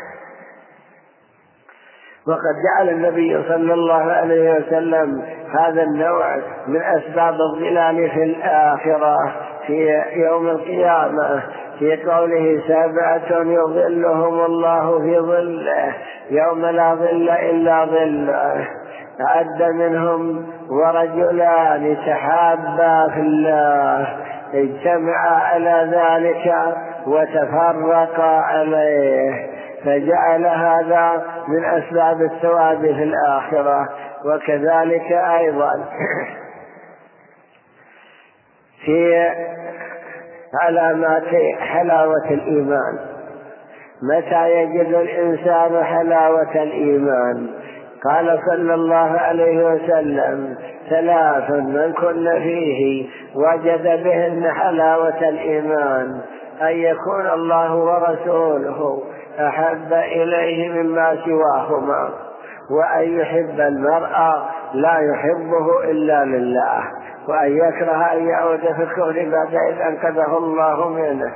وقد جعل النبي صلى الله عليه وسلم هذا النوع من أسباب الظلال في الآخرة في يوم القيامة في قوله 7 يظلهم الله في ظله يوم لا ظل إلا ظله. عد منهم ورجلان تحابا في الله اجتمعا على ذلك وتفرقا عليه، فجعل هذا من أسباب الثواب في الآخرة. وكذلك أيضا في علامات حلاوة الإيمان. متى يجد الإنسان حلاوة الإيمان؟ قال صلى الله عليه وسلم 3 من كن فيه وجد بهن حلاوة الإيمان: أن يكون الله ورسوله أحب إليه مما سواهما، وأن يحب المرء لا يحبه إلا لله. وأن يكره أن يعود في الكفر بعد إذ أنقذه الله منه.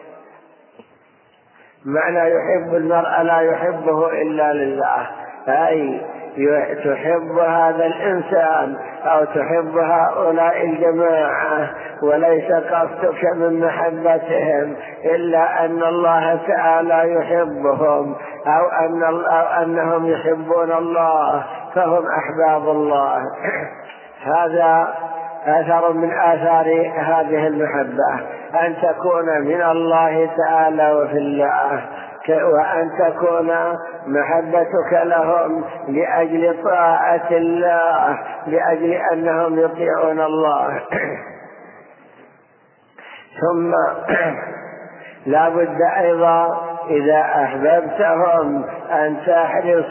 معنى يحب المرء لا يحبه إلا لله، أي تحب هذا الإنسان أو تحب هؤلاء الجماعة، وليس قصدك من محبتهم إلا أن الله تعالى يحبهم أو أنهم يحبون الله فهم أحباب الله. هذا أثر من آثار هذه المحبة، أن تكون من الله تعالى وفي الله، وأن تكون محبتك لهم لأجل طاعة الله، لأجل أنهم يطيعون الله. ثم لا بد أيضا إذا أحببتهم أن تحرص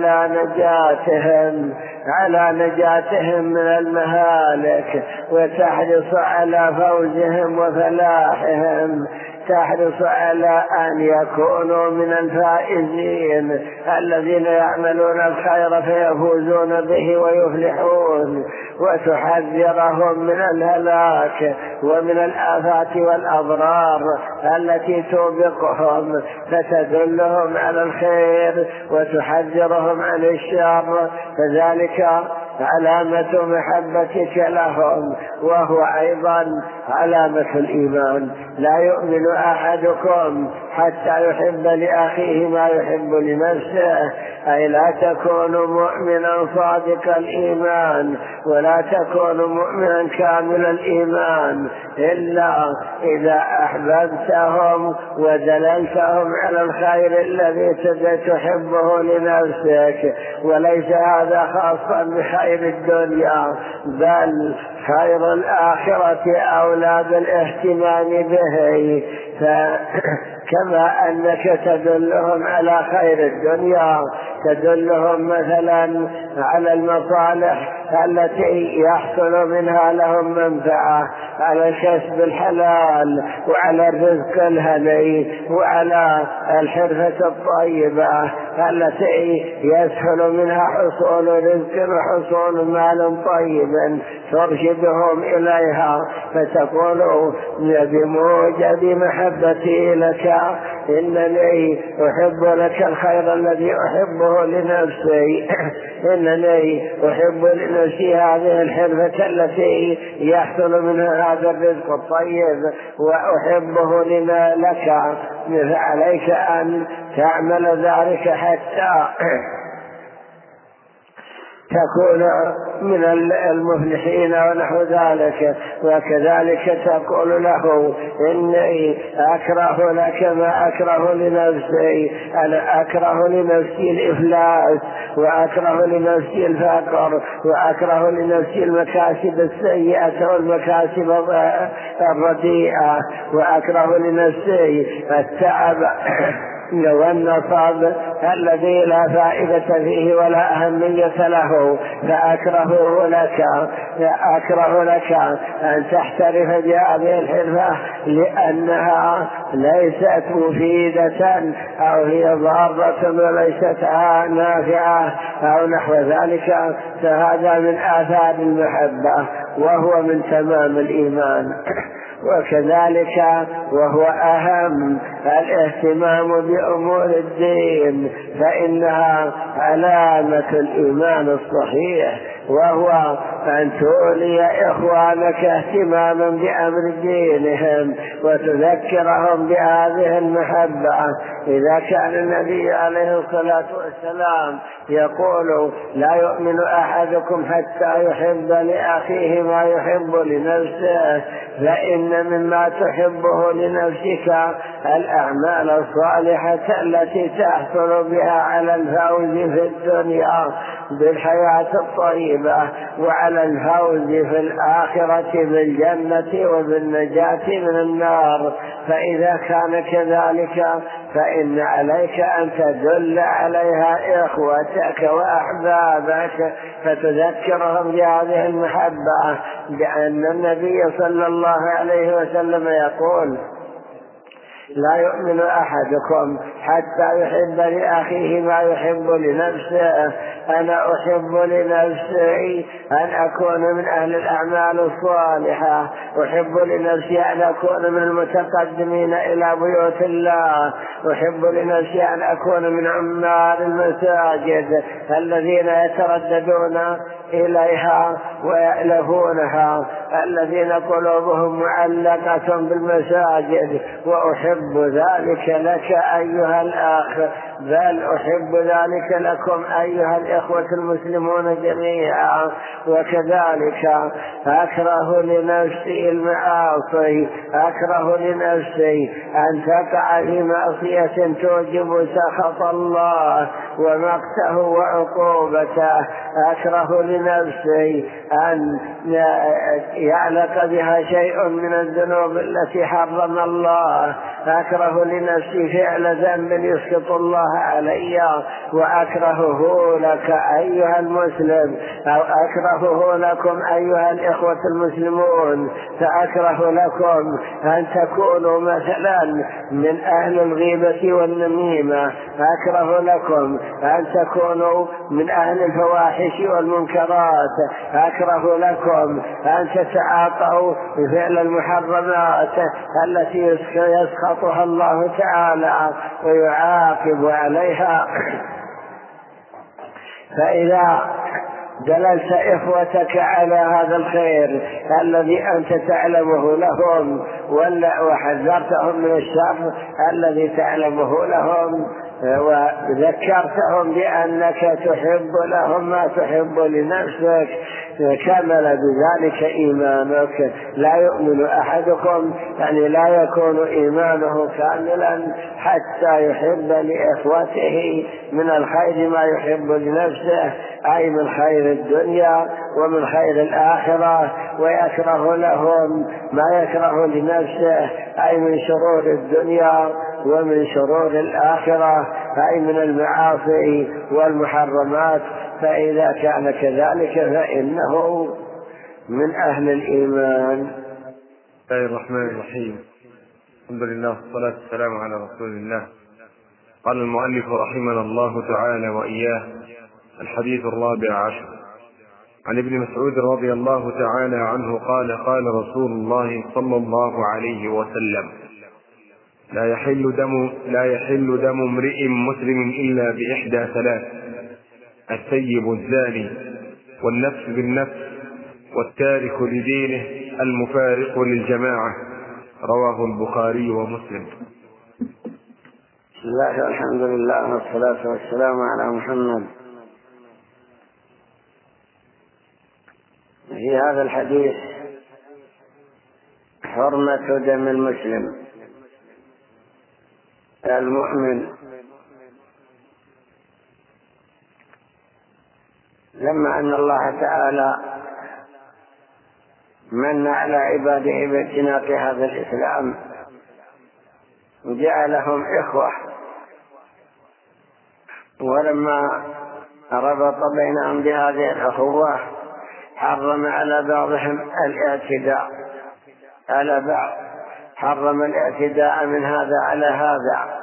على نجاتهم من المهالك، وتحرص على فوزهم وفلاحهم، تحرص على أن يكونوا من الفائزين الذين يعملون الخير فيفوزون به ويفلحون، وتحذرهم من الهلاك ومن الآفات والأضرار التي توبقهم، فتدلهم على الخير وتحذرهم عن الشر، فذلك علامة محبتك لهم، وهو أيضا علامة الإيمان. لا يؤمن أحدكم حتى يحب لأخيه ما يحب لنفسه، أي لا تكون مؤمنا صادق الإيمان ولا تكون مؤمنا كامل الإيمان إلا إذا أحببتهم ودللتهم على الخير الذي تحبه لنفسك. وليس هذا خاصا بخير الدنيا، بل خير الآخرة أولى بالاهتمام به. كما أنك تدلهم على خير الدنيا، تدلهم مثلا على المصالح التي يحصل منها لهم منفعة، على الكسب الحلال وعلى الرزق الهني وعلى الحرفة الطيبة التي يسهل منها حصول رزق وحصول مال طيب، ترشدهم إليها، فتقول بموجب محبتي لك إنني أحب لك الخير الذي أحبه لنفسي، إنني أحب لنفسي هذه الحرفة التي يحصل منها هذا الرزق الطيب وأحبه لك، فعليك أن تعمل ذلك حتى تكون من المفلحين ونحو ذلك. وكذلك تقول له إني أكره لك ما أكره لنفسي، أنا أكره لنفسي الإفلاس، وأكره لنفسي الفقر، وأكره لنفسي المكاسب السيئة والمكاسب الرديئة، وأكره لنفسي التعب والنصاب الذي لا فائدة فيه ولا أهمية له، فأكره لك أن تحترف بهذه الحرفة لأنها ليست مفيدة أو هي ضارة وليست نافعة أو نحو ذلك، فهذا من آثار المحبة وهو من تمام الإيمان. وكذلك وهو أهم الاهتمام بأمور الدين، فإنها علامة الإيمان الصحيح، وهو أن تولي إخوانك اهتماما بأمر دينهم وتذكرهم بهذه المحبة. إذا كان النبي عليه الصلاة والسلام يقول لا يؤمن أحدكم حتى يحب لأخيه ما يحب لنفسه، فإن مما تحبه لنفسك الأعمال الصالحة التي تحصل بها على الفوز في الدنيا بالحياة الطيبة وعلى الفوز في الآخرة بالجنة وبالنجاة من النار. فإذا كان كذلك فإن عليك أن تدل عليها إخوتك وأحبابك فتذكرهم بهذه المحبة، لأن النبي صلى الله عليه وسلم يقول لا يؤمن أحدكم حتى يحب لأخيه ما يحب لنفسه. أنا أحب لنفسي أن أكون من أهل الأعمال الصالحة، أحب لنفسي أن أكون من المتقدمين إلى بيوت الله، أحب لنفسي أن أكون من عمال المساجد الذين يترددون إليها ويألفونها، الذين قلوبهم معلقة بالمساجد، وأحب ذلك لك أيها الأخ، بل أحب ذلك لكم أيها الإخوة المسلمون جميعا. وكذلك أكره لنفسي المعاصي، أكره لنفسي أن تقع في معصية توجب سخط الله ومقته وعقوبته، أكره لنفسي أن يعلق بها شيء من الذنوب التي حرم الله، أكره لنفسي فعل ذنب يسخط الله علي، وأكرهه لك أيها المسلم، أو أكرهه لكم أيها الإخوة المسلمون. فأكره لكم أن تكونوا مثلا من أهل الغيبة والنميمة، أكره لكم أن تكونوا من أهل الفواحش والمنكرات، أكره لكم أن تتعاطوا بفعل المحرمات التي يسخطها الله تعالى ويعاقب عليها. فإذا دللت إخوتك على هذا الخير الذي أنت تعلمه لهم وحذرتهم من الشر الذي تعلمه لهم، وذكرتهم بأنك تحب لهم ما تحب لنفسك، كمل بذلك إيمانك. لا يؤمن أحدكم يعني لا يكون إيمانه كاملا حتى يحب لإخوته من الخير ما يحب لنفسه، أي من خير الدنيا ومن خير الآخرة، ويكره لهم ما يكره لنفسه، أي من شرور الدنيا ومن شرور الآخرة، أي من المعاصي والمحرمات. فإذا كان كذلك فإنه من أهل الإيمان. بسم الله الرحمن الرحيم. الحمد لله والصلاة والسلام على رسول الله. قال المؤلف رحمنا الله تعالى وإياه: الحديث الرابع عشر عن ابن مسعود رضي الله تعالى عنه قال: قال رسول الله صلى الله عليه وسلم: لا يحل دم امرئ مسلم إلا بإحدى ثلاث: الثيب الزاني، والنفس بالنفس، والتارك لدينه، المفارق للجماعة. رواه البخاري ومسلم. بسم الله والحمد لله والصلاة والسلام على محمد. في هذا الحديث حرمة دم المسلم المؤمن، لما أن الله تعالى من على عباده باعتناق هذا الإسلام وجعلهم إخوة، ولما ربط بينهم بهذه الأخوة حرم على بعضهم الاعتداء على بعض، حرم الاعتداء من هذا على هذا،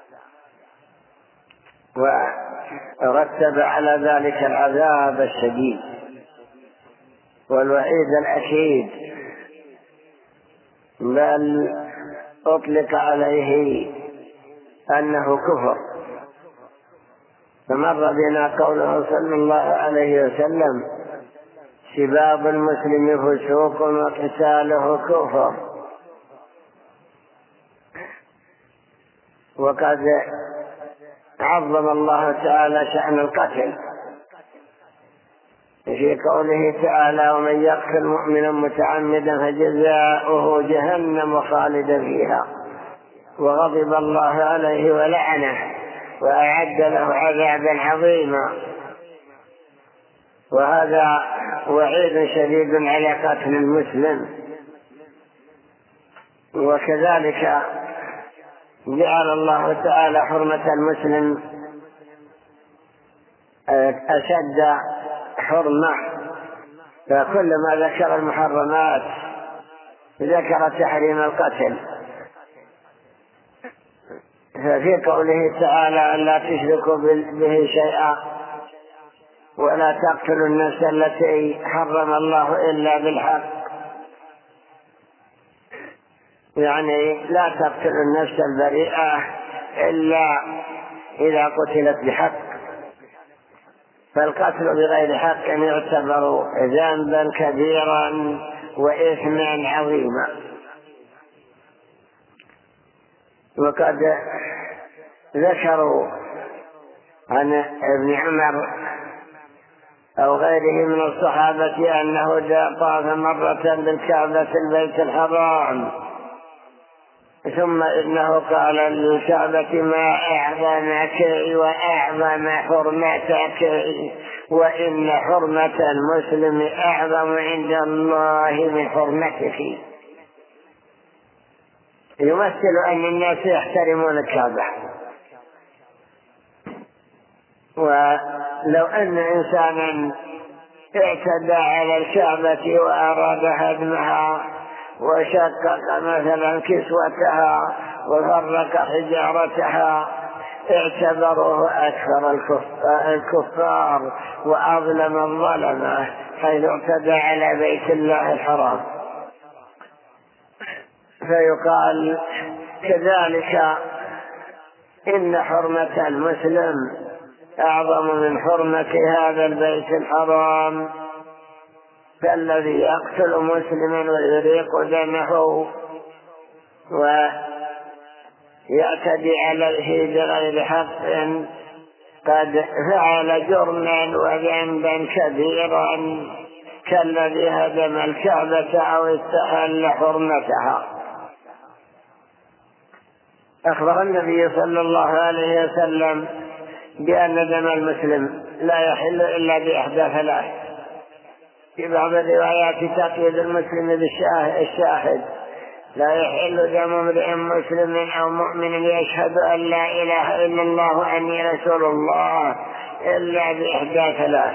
ورتب على ذلك العذاب الشديد والوعيد الأكيد، بل أطلق عليه أنه كفر. فمر بنا قوله صلى الله عليه وسلم: سباب المسلم فسوق وقتاله كفر. وقد عظم الله تعالى شأن القتل في قوله تعالى: ومن يقتل مؤمنا متعمدا فجزاؤه جهنم خالدا فيها وغضب الله عليه ولعنه وأعد له عذابا عظيما. وهذا وعيد شديد على قتل المسلم. وكذلك جعل الله تعالى حرمة المسلم أشد حرمة، فكلما ذكر المحرمات ذكر تحريم القتل، ففي قوله تعالى ألا تشركوا به شيئا ولا تقتلوا النفس التي حرم الله إلا بالحق، يعني لا تقتلوا النفس البريئة إلا إذا قتلت بحق، فالقتل بغير حق يعتبر ذنبا كبيرا وإثما عظيما. وقد ذكروا عن ابن عمر أو غيره من الصحابة أنه طاف مرة بالكعبة البيت الحرام، ثم إنه قال للكعبة ما أعظمك وأعظم حرمتك، وإن حرمة المسلم أعظم عند الله من حرمتك. يمثل أن الناس يحترمون الكعبة، ولو أن إنسانا اعتدى على الكعبة وأراد هدمها وشقق مثلا كسوتها وفرق حجارتها اعتبروه أكثر الكفار وأظلم الظلمة حيث اعتدى على بيت الله الحرام. فيقال كذلك إن حرمة المسلم أعظم من حرمة هذا البيت الحرام، فالذي يقتل مسلما ويريق دمه ويعتدي عليه بغير حق قد فعل جرما وذنبا كبيرا كالذي هدم الكعبة أو استحل حرمتها. أخبر النبي صلى الله عليه وسلم بأن دم المسلم لا يحل إلا بإحدى ثلاث. في بعض الروايات تقييد المسلم بالشاهد، لا يحل دم امرئ مسلم أو مؤمن يشهد أن لا إله إلا الله وأني رسول الله إلا بإحدى ثلاث،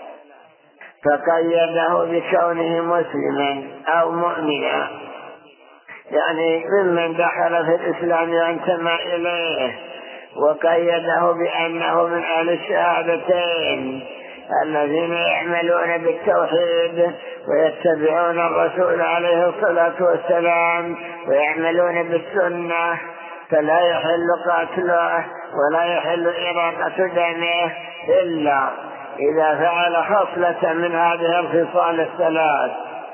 فقيده بكونه مسلما أو مؤمنا، يعني ممن دخل في الإسلام وانتمى إليه، وقيده بأنه من أهل الشهادتين الذين يعملون بالتوحيد ويتبعون الرسول عليه الصلاة والسلام ويعملون بالسنة، فلا يحل قتله ولا يحل إراقة دمه إلا إذا فعل خصلة من هذه الخصال الثلاث: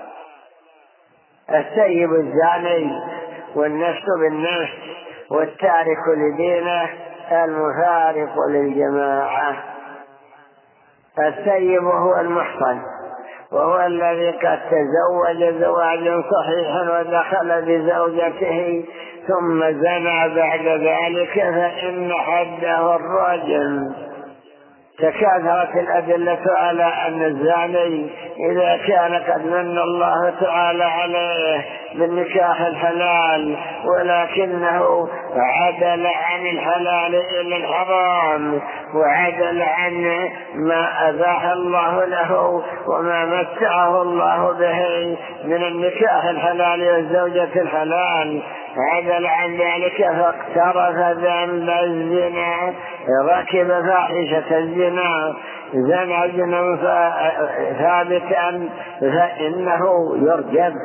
السيب الزاني والنفس بالنفس والتارك لدينه المفارق للجماعة. السيب هو المحصن، وهو الذي قد تزوج زواجا صحيحا ودخل بزوجته ثم زنى بعد ذلك فإن حده الرجم. تكاثرت الأدلة على أن الزاني إذا كان قد من الله تعالى عليه بالنكاح الحلال ولكنه عدل عن الحلال إلى الحرام وعدل عن ما أباح الله له وما متعه الله به من النكاح الحلال والزوجة الحلال، عدل عن ذلك فاقترف ذنب الزنا، ركب فاحشة الزنا، زنى زنا ثابتا، فإنه يرجم،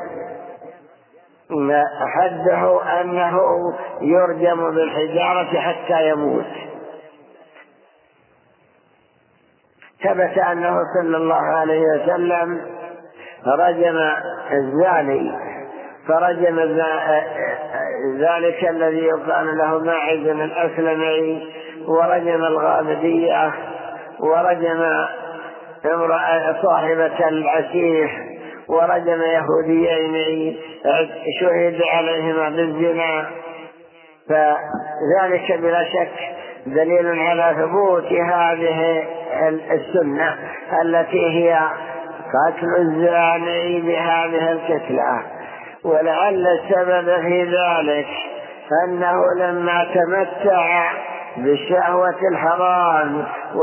حده أنه يرجم بالحجارة حتى يموت. ثبت أنه صلى الله عليه وسلم رجم الزاني، فرجم ذلك الذي يقال له ماعز الأسلمي، ورجم الغامدية، ورجم امرأة صاحبة العسيح، ورجم يهوديين شهد عليهما بالزنا. فذلك بلا شك دليل على ثبوت هذه السنة التي هي قتل الزاني بهذه القتلة. ولعل السبب في ذلك أنه لما تمتع بالشهوة الحرام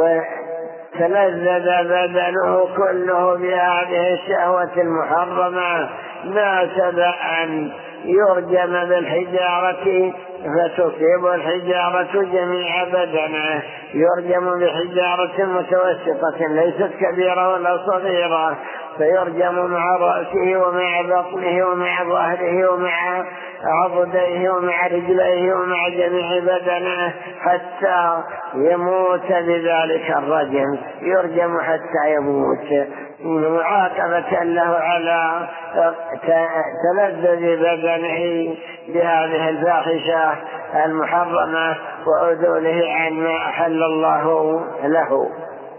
وتلذذ بدنه كله بهذه الشهوة المحرمة ناسب أن يرجم بالحجارة فتصيب الحجارة جميع بدنه، يرجم بحجارة متوسطة ليست كبيرة ولا صغيرة، فيرجم مع رأسه ومع بطنه ومع ظهره ومع عضديه ومع رجليه ومع جميع بدنه حتى يموت بذلك الرجم، يرجم حتى يموت معاقبة له على تلذذ بدنه بهذه الفاحشة المحرمة وعدوله عن ما أحل الله له.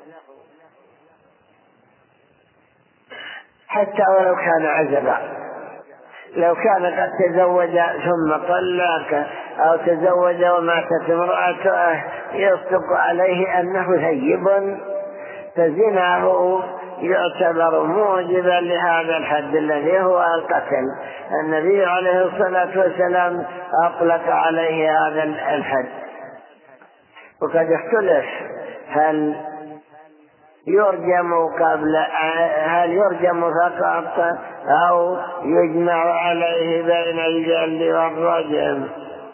حتى ولو كان عزبا، لو كان قد تزوج ثم طلق أو تزوج وماتت امرأته يصدق عليه أنه ثيب، فزناه يعتبر موجبا لهذا الحد الذي هو القتل. النبي عليه الصلاة والسلام أطلق عليه هذا الحد. وقد اختلف هل يرجم فقط أو يجمع عليه بين الجلد والرجم.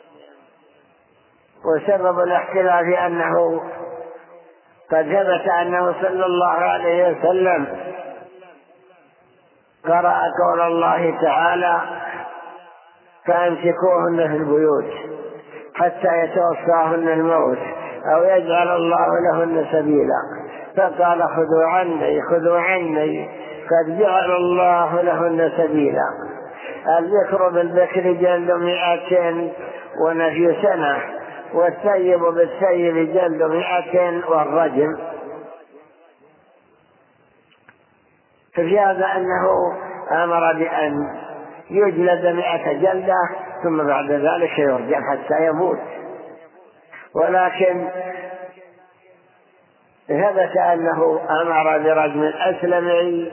وسبب الاختلاف أنه قد ثبت أنه صلى الله عليه وسلم قرأ قول الله تعالى فأمسكوهن في البيوت حتى يتوفاهن الموت أو يجعل الله لهن سبيلا، فقال خذوا عني قد جعل الله لهن سبيلا. الذكر بالذكر جلد 200 ونفي سنة، والسيب بالسيب جلد 100 والرجم. ففي هذا أنه أمر بأن يجلد 100 جلدة ثم بعد ذلك يرجم حتى يموت. ولكن ثبت أنه أمر برجم الأسلمي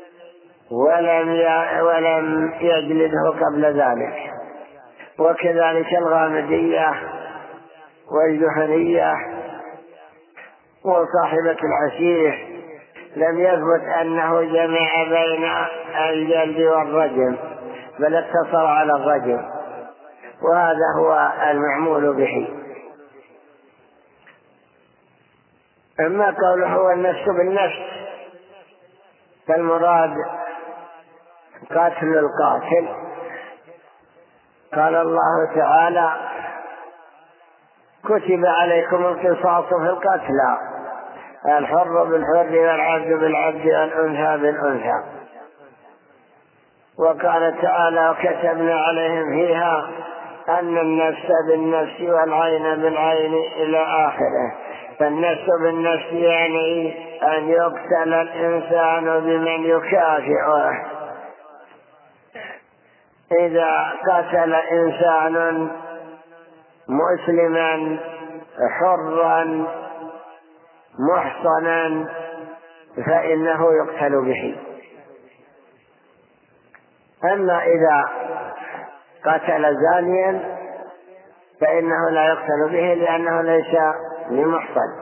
ولم يجلده قبل ذلك، وكذلك الغامدية والجحنية وصاحبة العشيش لم يثبت أنه جمع بين الجلد والرجم، بل اقتصر على الرجم، وهذا هو المعمول به. أما قوله هو النفس بالنفس فالمراد قتل القاتل. قال الله تعالى كتب عليكم القصاص في القتلى، الحر بالحر والعبد بالعبد والأنثى بالأنثى. وقال تعالى وكتبنا عليهم فيها أن النفس بالنفس والعين بالعين إلى آخره. فالنفس بالنفس يعني أن يقتل الإنسان بمن يكافئه. إذا قتل إنسان مسلما حرا محصنا فإنه يقتل به. أما إذا قتل زانيا فإنه لا يقتل به لأنه ليس بمحصن،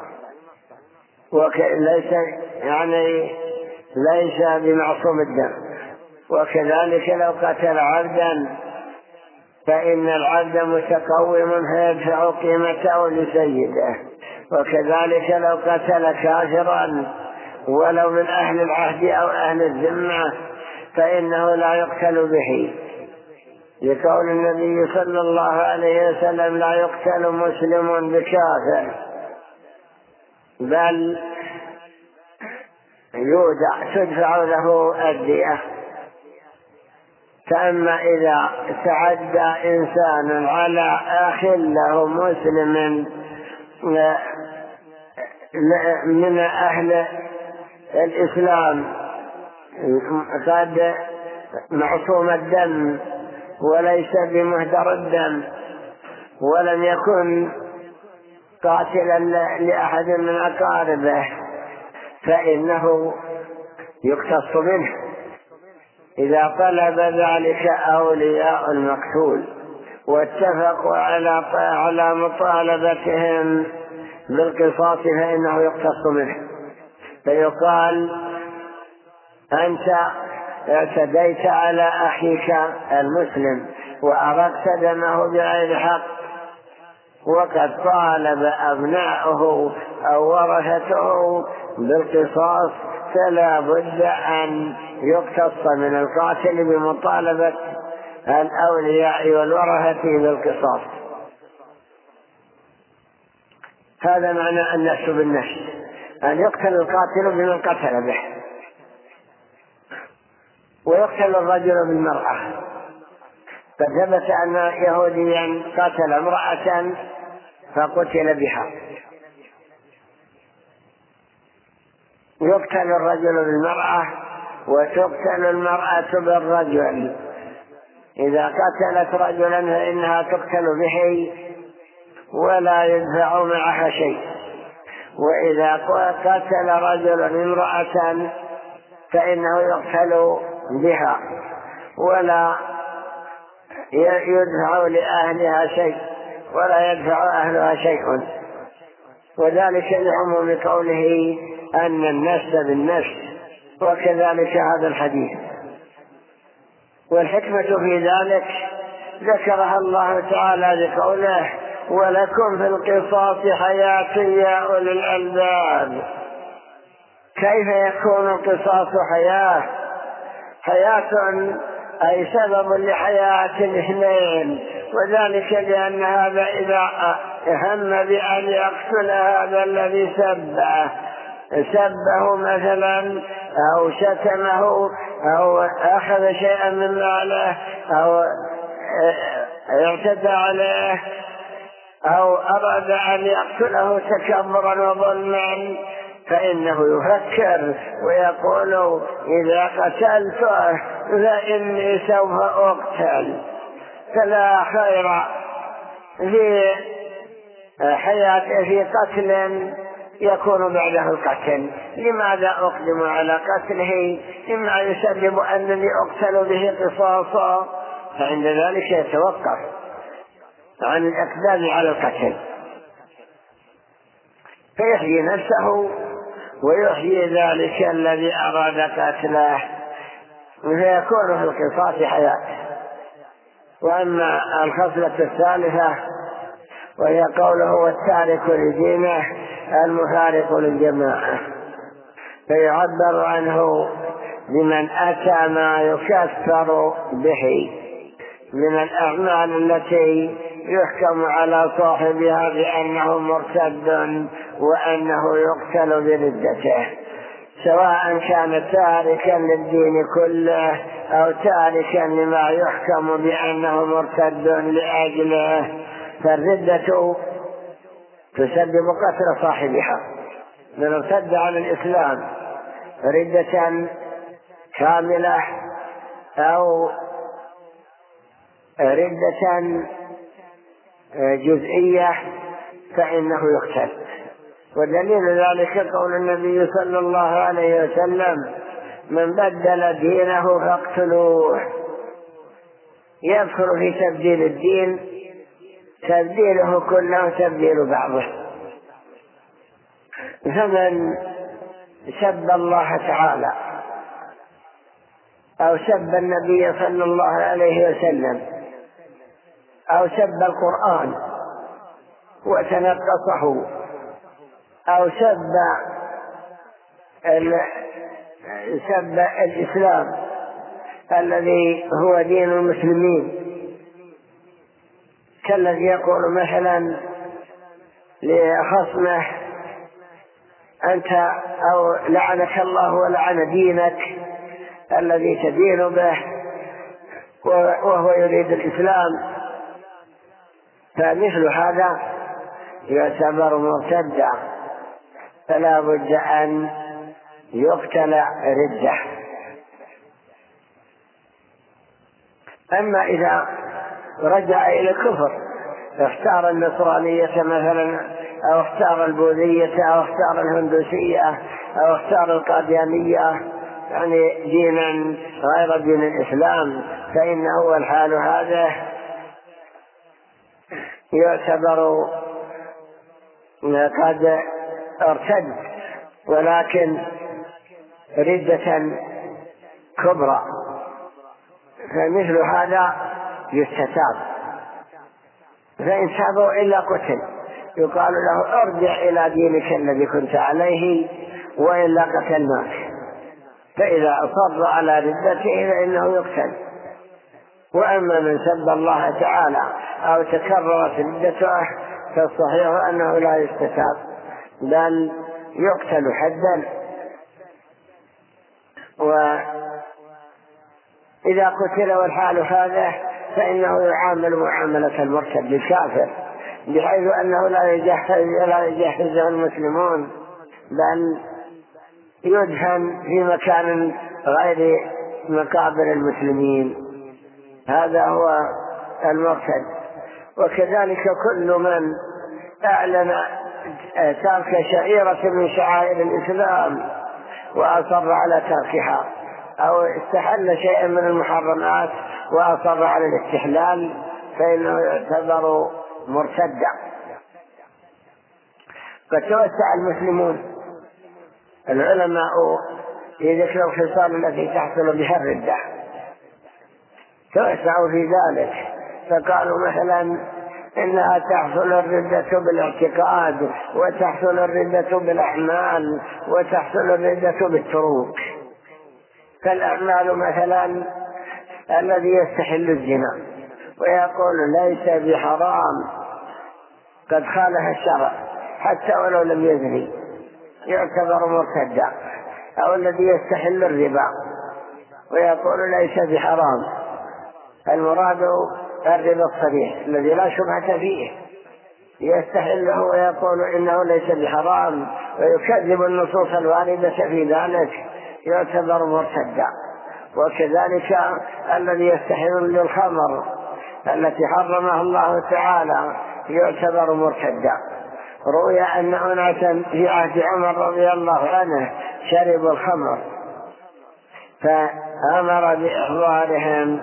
ليس بمعصوم الدم. وكذلك لو قتل عبدا فإن العبد متقوم فيدفع قيمته لسيده. وكذلك لو قتل كافرا ولو من أهل العهد أو أهل الذمة فإنه لا يقتل به، لقول النبي صلى الله عليه وسلم لا يقتل مسلم بكافر بل تدفع له الدية. فأما إذا تعدى إنسان على أخ له مسلم من أهل الإسلام قد معصوم الدم وليس بمهدر الدم ولم يكن قاتلا لأحد من أقاربه فإنه يقتص منه إذا طلب ذلك أولياء المقتول واتفقوا على مطالبتهم بالقصاص فإنه يقتص منه. فيقال أنت اعتديت على أخيك المسلم وأردت دمه بغير حق وقد طالب أبناؤه أو ورثته بالقصاص، فلا بد أن يقتص من القاتل بمطالبة الأولياء والورثة بالقصاص. هذا معنى النفس بالنفس، أن يقتل القاتل بمن قتل به، ويقتل الرجل بالمرأة. فثبت أن يهوديا قتل امرأة فقتل بها، يقتل الرجل بالمرأة وتقتل المرأة بالرجل. إذا قتلت رجلا فإنها تقتل به ولا يدفع معها شيء، وإذا قتل رجل امرأة فإنه يقتل بها ولا يدفع لأهلها شيء ولا يدفع أهلها شيء، وذلك لعموم قوله أن النفس بالنفس، وكذلك هذا الحديث. والحكمة في ذلك ذكرها الله تعالى بقوله ولكم في القصاص حياة يا أولي الألباب. كيف يكون القصاص حياة أي سبب لحياة الاثنين، وذلك لأن هذا إذا هم بأن يقتل هذا الذي سبه مثلا أو شتمه أو أخذ شيئا من ماله أو اعتدى عليه أو أراد أن يقتله تكبرا وظلما، فإنه يفكر ويقول إذا قتلته فإني سوف أقتل، فلا خير في قتل يكون بعده القتل. لماذا أقدم على قتله؟ إما يسبب أنني أقتل به قصاصا، فعند ذلك يتوقف عن الإقدام على القتل، فيحيي نفسه ويحيي ذلك الذي أراد قتله، فيكون في القصاص حياة. وأما الخصلة الثالثة وهي قوله والتارك لدينه المفارق للجماعة، فيعبر عنه بمن أتى ما يكفر به من الأعمال التي يحكم على صاحبها بأنه مرتد وأنه يقتل بردته، سواء كان تاركا للدين كله أو تاركا لما يحكم بأنه مرتد لأجله، فالردة تسبب قتل صاحبها. من ارتد عن الإسلام ردة كاملة أو ردة جزئية فإنه يقتل. ودليل ذلك قول النبي صلى الله عليه وسلم من بدل دينه فاقتلوه. يذكر في تبديل الدين تبديله كله تبديل بعضه. فمن سب الله تعالى أو سب النبي صلى الله عليه وسلم أو سب القرآن وتنقصه أو سب الإسلام الذي هو دين المسلمين، كالذي يقول مثلا لخصمه أنت أو لعنك الله ولعن دينك الذي تدين به، وهو يريد الإسلام، فمثل هذا يعتبر مرتدا، فلا بد أن يقتل ردة. أما إذا رجع إلى الكفر اختار النصرانية مثلا أو اختار البوذية أو اختار الهندوسية أو اختار القاديانية، يعني دينا غير دين الإسلام، فإنه الحال هذا يعتبر قد ارتد، ولكن ردة كبرى. فمثل هذا يستتاب، فإن تابوا إلا قتل، يقال له ارجع إلى دينك الذي كنت عليه وإلا قتلناك، فإذا أصر على ردته فإنه يقتل. وأما من سب الله تعالى أو تكررت ردته فالصحيح أنه لا يستتاب بل يقتل حدا. وإذا قتل والحال هذا فإنه يعامل معاملة المرتد الكافر، بحيث أنه لا يجهزه المسلمون بل يدفن في مكان غير مقابر المسلمين. هذا هو المرتد. وكذلك كل من أعلن ترك شعيرة من شعائر الإسلام وأصر على تركها، أو استحل شيئا من المحرمات وأصر على الاستحلال، فإنه يعتبر مرتدا. قد توسع المسلمون العلماء في ذكر الخصال التي تحصل بها الردة، توسعوا في ذلك، فقالوا مثلا إنها تحصل الردة بالاعتقاد، وتحصل الردة بالأعمال، وتحصل الردة بالتروك. فالأعمال مثلا الذي يستحل الزنا ويقول ليس بحرام قد خالف الشرع حتى ولو لم يزني يعتبر مرتدا، أو الذي يستحل الربا ويقول ليس بحرام، المراد الربا الصريح الذي لا شبهة فيه، يستحله ويقول إنه ليس بحرام ويكذب النصوص الواردة في ذلك يعتبر مرتدا. وكذلك الذي يستحل للخمر التي حرمها الله تعالى يعتبر مرتدا. روي أن أناسا في عهد عمر رضي الله عنه شربوا الخمر فأمر بإحضارهم،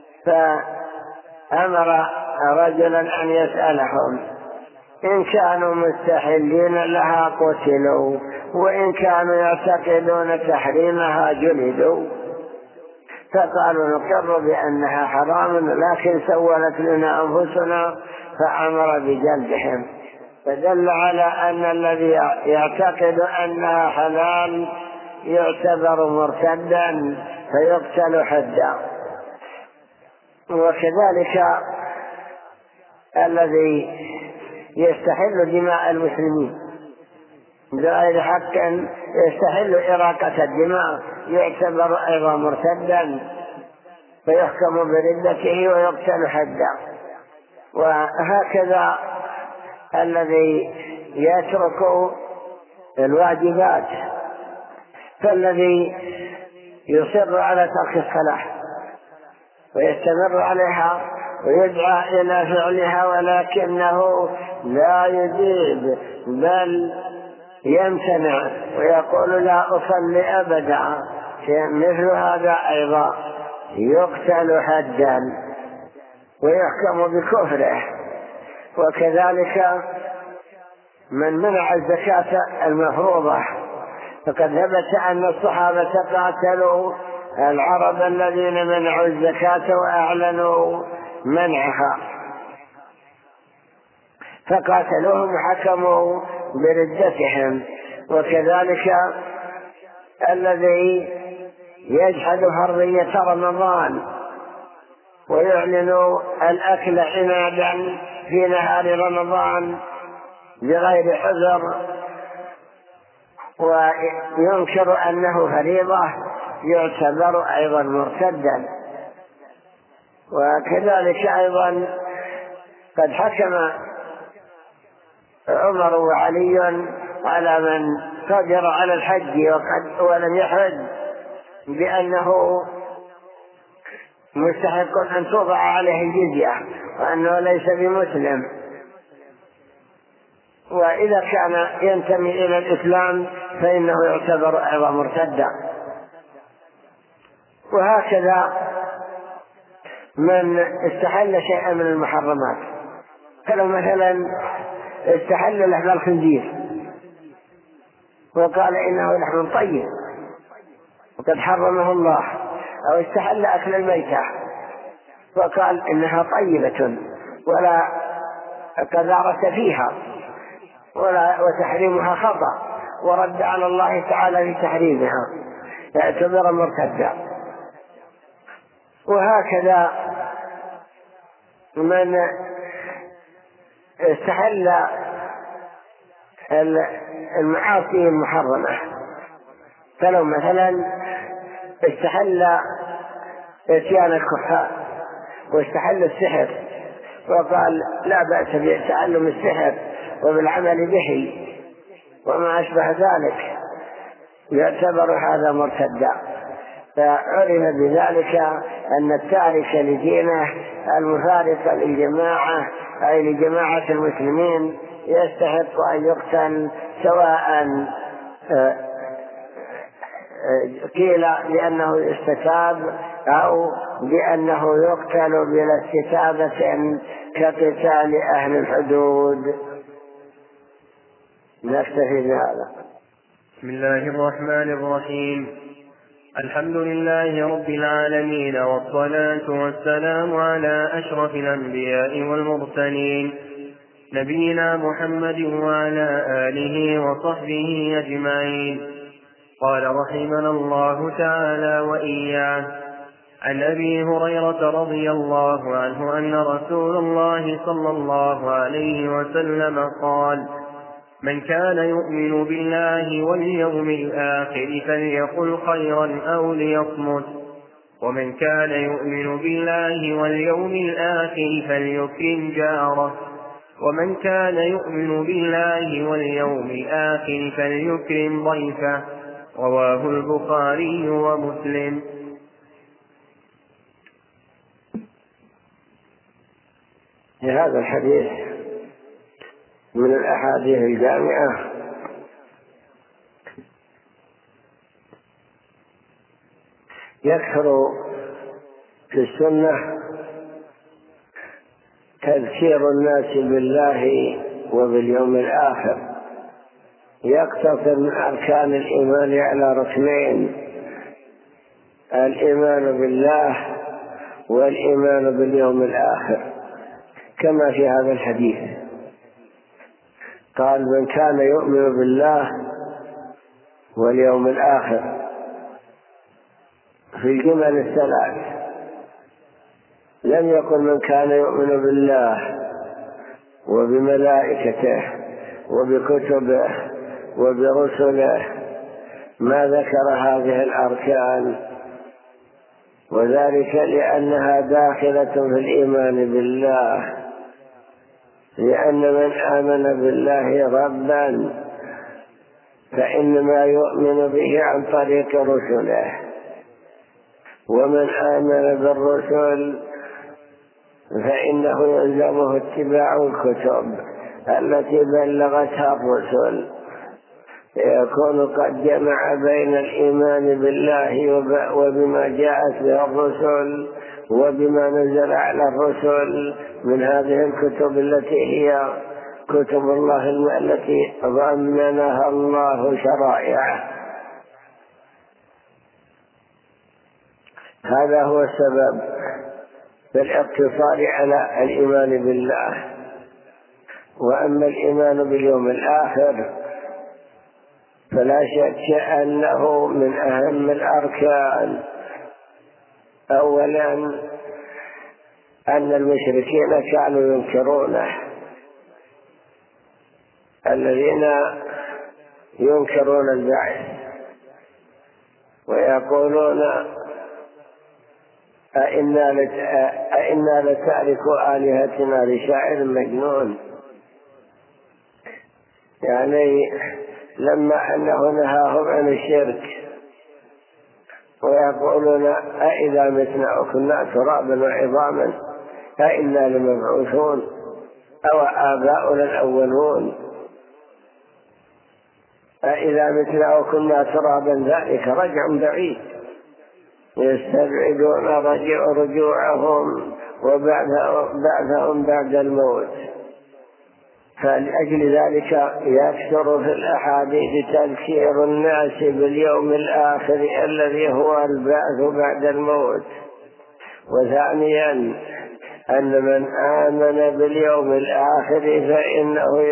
فأمر رجلا أن يسألهم، إن كانوا مستحلين لها قتلوا، وإن كانوا يعتقدون تحريمها جلدوا. فقالوا نقر بأنها حرام لكن سولت لنا أنفسنا، فأمر بجلدهم. فدل على أن الذي يعتقد أنها حلال يعتبر مرتدا فيقتل حدا. وكذلك الذي يستحل دماء المسلمين بغير حق يستحل إراقة الدماء يعتبر أيضا مرتدا فيحكم بردته ويقتل حدا. وهكذا الذي يترك الواجبات، فالذي يصر على ترك الصلاة ويستمر عليها ويدعى إلى فعلها ولكنه لا يجيب بل يمتنع ويقول لا أصلي أبدا، مثل هذا أيضا يقتل حدا ويحكم بكفره. وكذلك من منع الزكاة المفروضة، فقد ثبت أن الصحابة قاتلوا العرب الذين منعوا الزكاة وأعلنوا منعها، فقاتلوهم وحكموا بردتهم. وكذلك الذي يجحد فرضية رمضان ويعلن الأكل عنادا في نهار رمضان بغير عذر وينكر أنه فريضة يعتبر أيضا مرتدا. وكذلك أيضا قد حكم عمر وعلي على من قدر على الحج ولم يحج بأنه مستحق أن توضع عليه الجزية وأنه ليس بمسلم، وإذا كان ينتمي إلى الإسلام فإنه يعتبر أيضا مرتدا. وهكذا من استحل شيئا من المحرمات، فلو مثلا استحل لحم الخنزير وقال إنه لحم طيب وقد حرمه الله، أو استحل أكل الميتة فقال إنها طيبة ولا قذارة فيها وتحريمها خطأ، ورد على الله تعالى في تحريمها يعتبر مرتدا. وهكذا من استحل المعاصي المحرمة، فلو مثلا استحل اتيان الكفار واستحل السحر وقال لا بأس بتعلم السحر وبالعمل به وما أشبه ذلك، يعتبر هذا مرتدا. فعلم بذلك أن التارك لدينه المفارق للجماعة أي لجماعة المسلمين يستحق أن يقتل، سواء قيل لأنه يستتاب أو بأنه يقتل بلا استتابة كقتال أهل الحدود. نكتفي بهذا. بسم الله الرحمن الرحيم. الحمد لله رب العالمين، والصلاة والسلام على أشرف الأنبياء والمرسلين، نبينا محمد وعلى آله وصحبه أجمعين. قال رحمنا الله تعالى وإياه: عن أبي هريرة رضي الله عنه أن رسول الله صلى الله عليه وسلم قال: من كان يؤمن بالله واليوم الآخر فليقل خيرا أو ليصمت، ومن كان يؤمن بالله واليوم الآخر فليكرم جاره، ومن كان يؤمن بالله واليوم الآخر فليكرم ضيفه. رواه البخاري ومسلم. هذا الحديث من الأحاديث الجامعة يكثر في السنة تذكير الناس بالله وباليوم الآخر، يقتصر من أركان الإيمان على ركنين: الإيمان بالله والإيمان باليوم الآخر، كما في هذا الحديث قال: من كان يؤمن بالله واليوم الآخر في الجمل الثلاث، لم يقل من كان يؤمن بالله وبملائكته وبكتبه وبرسله، ما ذكر هذه الأركان، وذلك لأنها داخلة في الإيمان بالله، لأن من آمن بالله ربا فإنما يؤمن به عن طريق رسله، ومن آمن بالرسل فإنه يلزمه اتباع الكتب التي بلغتها الرسل، يكون قد جمع بين الإيمان بالله وبما جاءت به الرسل وبما نزل على الرسل من هذه الكتب التي هي كتب الله التي ضمنها الله شرائعه. هذا هو السبب في الاقتصار على الإيمان بالله. وأما الإيمان باليوم الآخر فلا شك أنه من أهم الأركان. أولا أن المشركين كانوا ينكرونه، الذين ينكرون البعث ويقولون أئنا لتارك آلهتنا لشاعر مجنون، يعني لما أنه نهاهم عن الشرك، ويقولون أئذا متنا وكنا ترابا وعظاما أئنا لمبعوثون أو آباؤنا الأولون. أئذا متنا وكنا ترابا ذلك رجع بعيد، يستبعدون رجوعهم وبعثهم بعد الموت. فلأجل ذلك يكثر في الأحاديث تذكير الناس باليوم الآخر الذي هو البعث بعد الموت، وثانيا أن من آمن باليوم الآخر فإنه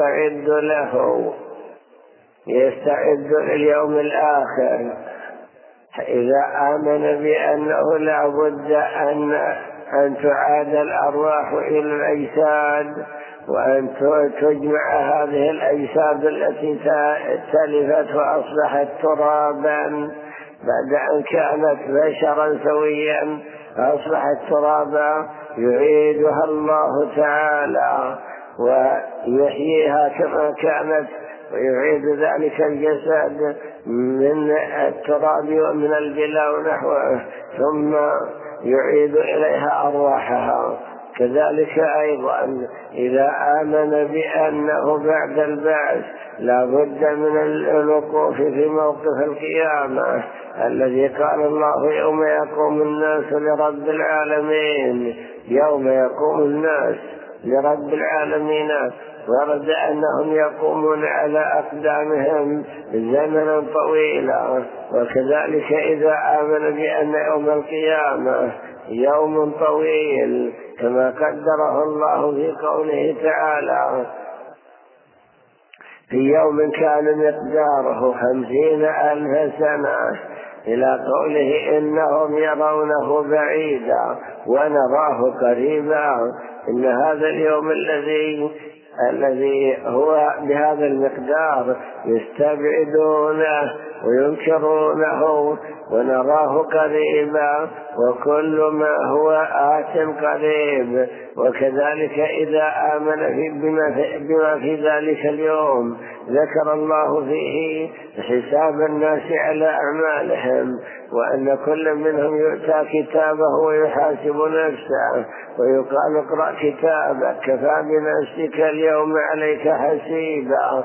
يستعد لليوم الآخر. إذا آمن بأنه لا بد أن تعاد الأرواح إلى الأجساد، وأن تجمع هذه الأجساد التي تلفت وأصبحت ترابا بعد أن كانت بشرا سويا أصبحت ترابا، يعيدها الله تعالى ويحييها كما كانت، ويعيد ذلك الجسد من التراب ومن البلا ونحوه، ثم يعيد إليها أرواحها. كذلك أيضا إذا آمن بأنه بعد البعث لا بد من الوقوف في موقف القيامة الذي قال الله يوم يقوم الناس لرب العالمين، يوم يقوم الناس لرب العالمين، ورد أنهم يقومون على أقدامهم زمنا طويلا. وكذلك إذا آمن بأن يوم القيامة يوم طويل كما قدره الله في قوله تعالى في يوم كان مقداره 50,000 سنة، إلى قوله إنهم يرونه بعيدا ونراه قريبا. إن هذا اليوم الذي هو بهذا المقدار يستبعدونه وينكرونه، ونراه قريبا، وكل ما هو آت قريب. وكذلك إذا آمن بما في ذلك اليوم ذكر الله فيه حساب الناس على أعمالهم، وأن كل منهم يؤتى كتابه ويحاسب نفسه، ويقال اقرأ كتابك كفى بنفسك اليوم عليك حسيبا،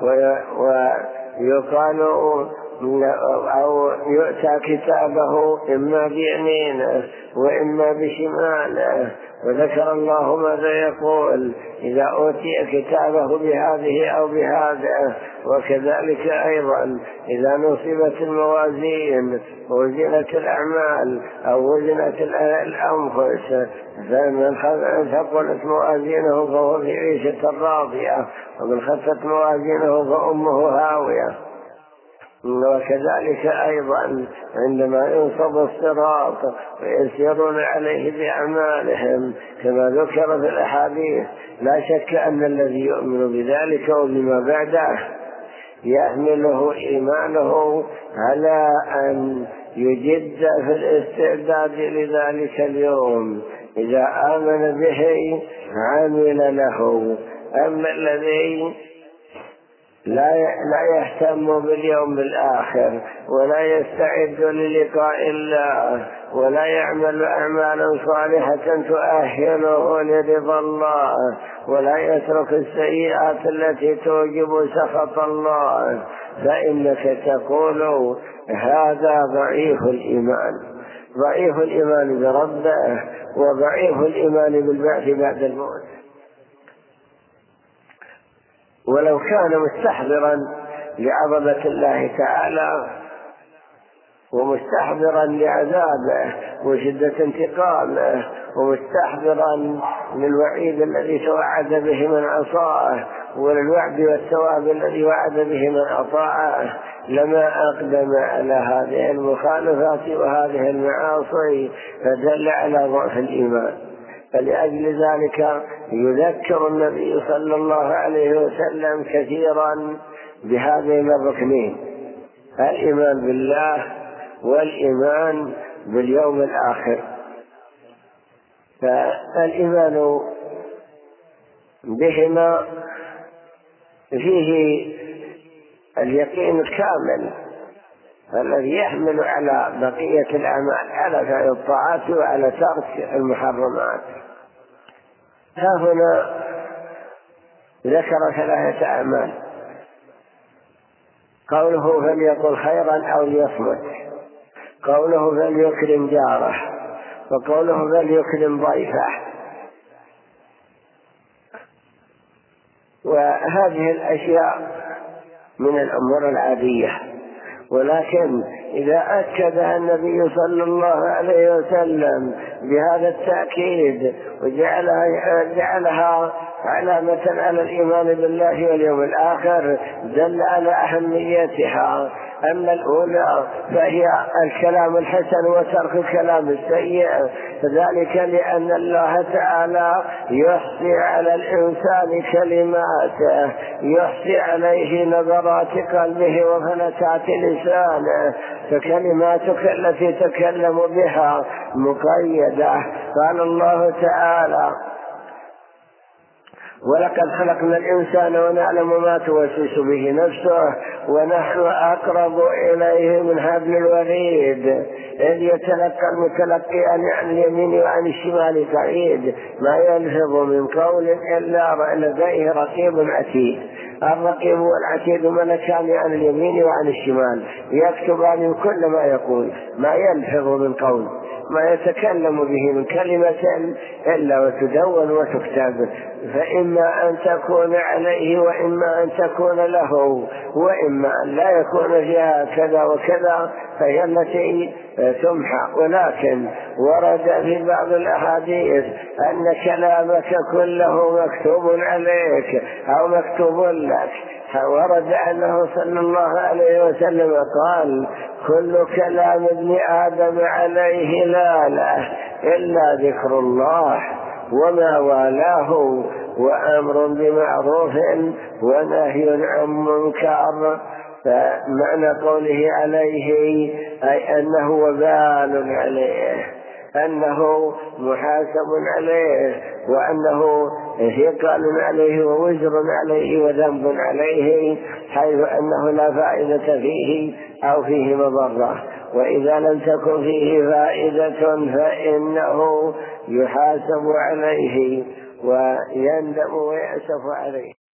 ويقال أو يؤتى كتابه إما بيمينه وإما بشماله. وذكر الله ماذا يقول إذا أوتي كتابه بهذه أو بهذا. وكذلك أيضا إذا نصبت الموازين ووزنت الأعمال أو وزنت الأنفس، فمن ثقلت موازينه فهو في عيشة راضية، ومن خفت موازينه فأمه هاوية. وكذلك أيضا عندما ينصب الصراط ويسيرون عليه بأعمالهم كما ذكر في الأحاديث، لا شك أن الذي يؤمن بذلك وبما بعده يحمله إيمانه على أن يجد في الاستعداد لذلك اليوم. إذا آمن به عمل له. أما الذي لا يهتم باليوم الآخر ولا يستعد للقاء الله ولا يعمل أعمالا صالحة تؤهله لرضا الله ولا يترك السيئات التي توجب سخط الله، فإنك تقول هذا ضعيف الإيمان، ضعيف الإيمان بربه وضعيف الإيمان بالبعث بعد الموت. ولو كان مستحضرا لعظمة الله تعالى ومستحضرا لعذابه وشدة انتقامه ومستحضرا للوعيد الذي توعد به من عصاه وللوعد والثواب الذي وعد به من أطاعه، لما أقدم على هذه المخالفات وهذه المعاصي، فدل على ضعف الإيمان. فلأجل ذلك يذكر النبي صلى الله عليه وسلم كثيرا بهذين الركنين: الإيمان بالله والإيمان باليوم الآخر. فالإيمان بهما فيه اليقين الكامل الذي يحمل على بقية الأعمال، على فعل الطاعات وعلى ترك المحرمات. ها هنا ذكر 3 أعمال: قوله فليقل خيرا أو ليصمت، قوله فليكرم جاره، وقوله فليكرم ضيفه. وهذه الأشياء من الأمور العادية، ولكن إذا أكد النبي صلى الله عليه وسلم بهذا التأكيد وجعلها علامة على الإيمان بالله واليوم الآخر دل على أهميتها. أما الأولى فهي الكلام الحسن وترك الكلام السيء، ذلك لأن الله تعالى يحصي على الإنسان كلماته، يحصي عليه نظرات قلبه وفلتات لسانه، فكلماتك التي تكلم بها مقيدة. قال الله تعالى: ولقد خلقنا الإنسان ونعلم ما توسوس به نفسه ونحن أقرب إليه من حبل الوريد إذ يتلقى المتلقي عن اليمين وعن الشمال قعيد ما يلفظ من قول إلا لديه رقيب عتيد. الرقيب والعتيد ملكان عن اليمين وعن الشمال يكتبان كل ما يقول، ما يلفظ من قول، ما يتكلم به من كلمة إلا وتدون وتكتب، فإما أن تكون عليه وإما أن تكون له وإما أن لا يكون فيها كذا وكذا، فهي التي تمحى. ولكن ورد في بعض الأحاديث أن كلامك كله مكتوب عليك أو مكتوب لك. ورد أنه صلى الله عليه وسلم قال: كل كلام ابن آدم عليه لالة إلا ذكر الله وما والاه وأمر بمعروف ونهي عن منكر. فمعنى قوله عليه أي أنه وبال عليه، أنه محاسب عليه، وأنه ثقل عليه ووزر عليه وذنب عليه، حيث أنه لا فائدة فيه أو فيه مضرة. وإذا لم تكن فيه فائدة فإنه يحاسب عليه ويندم ويأسف عليه.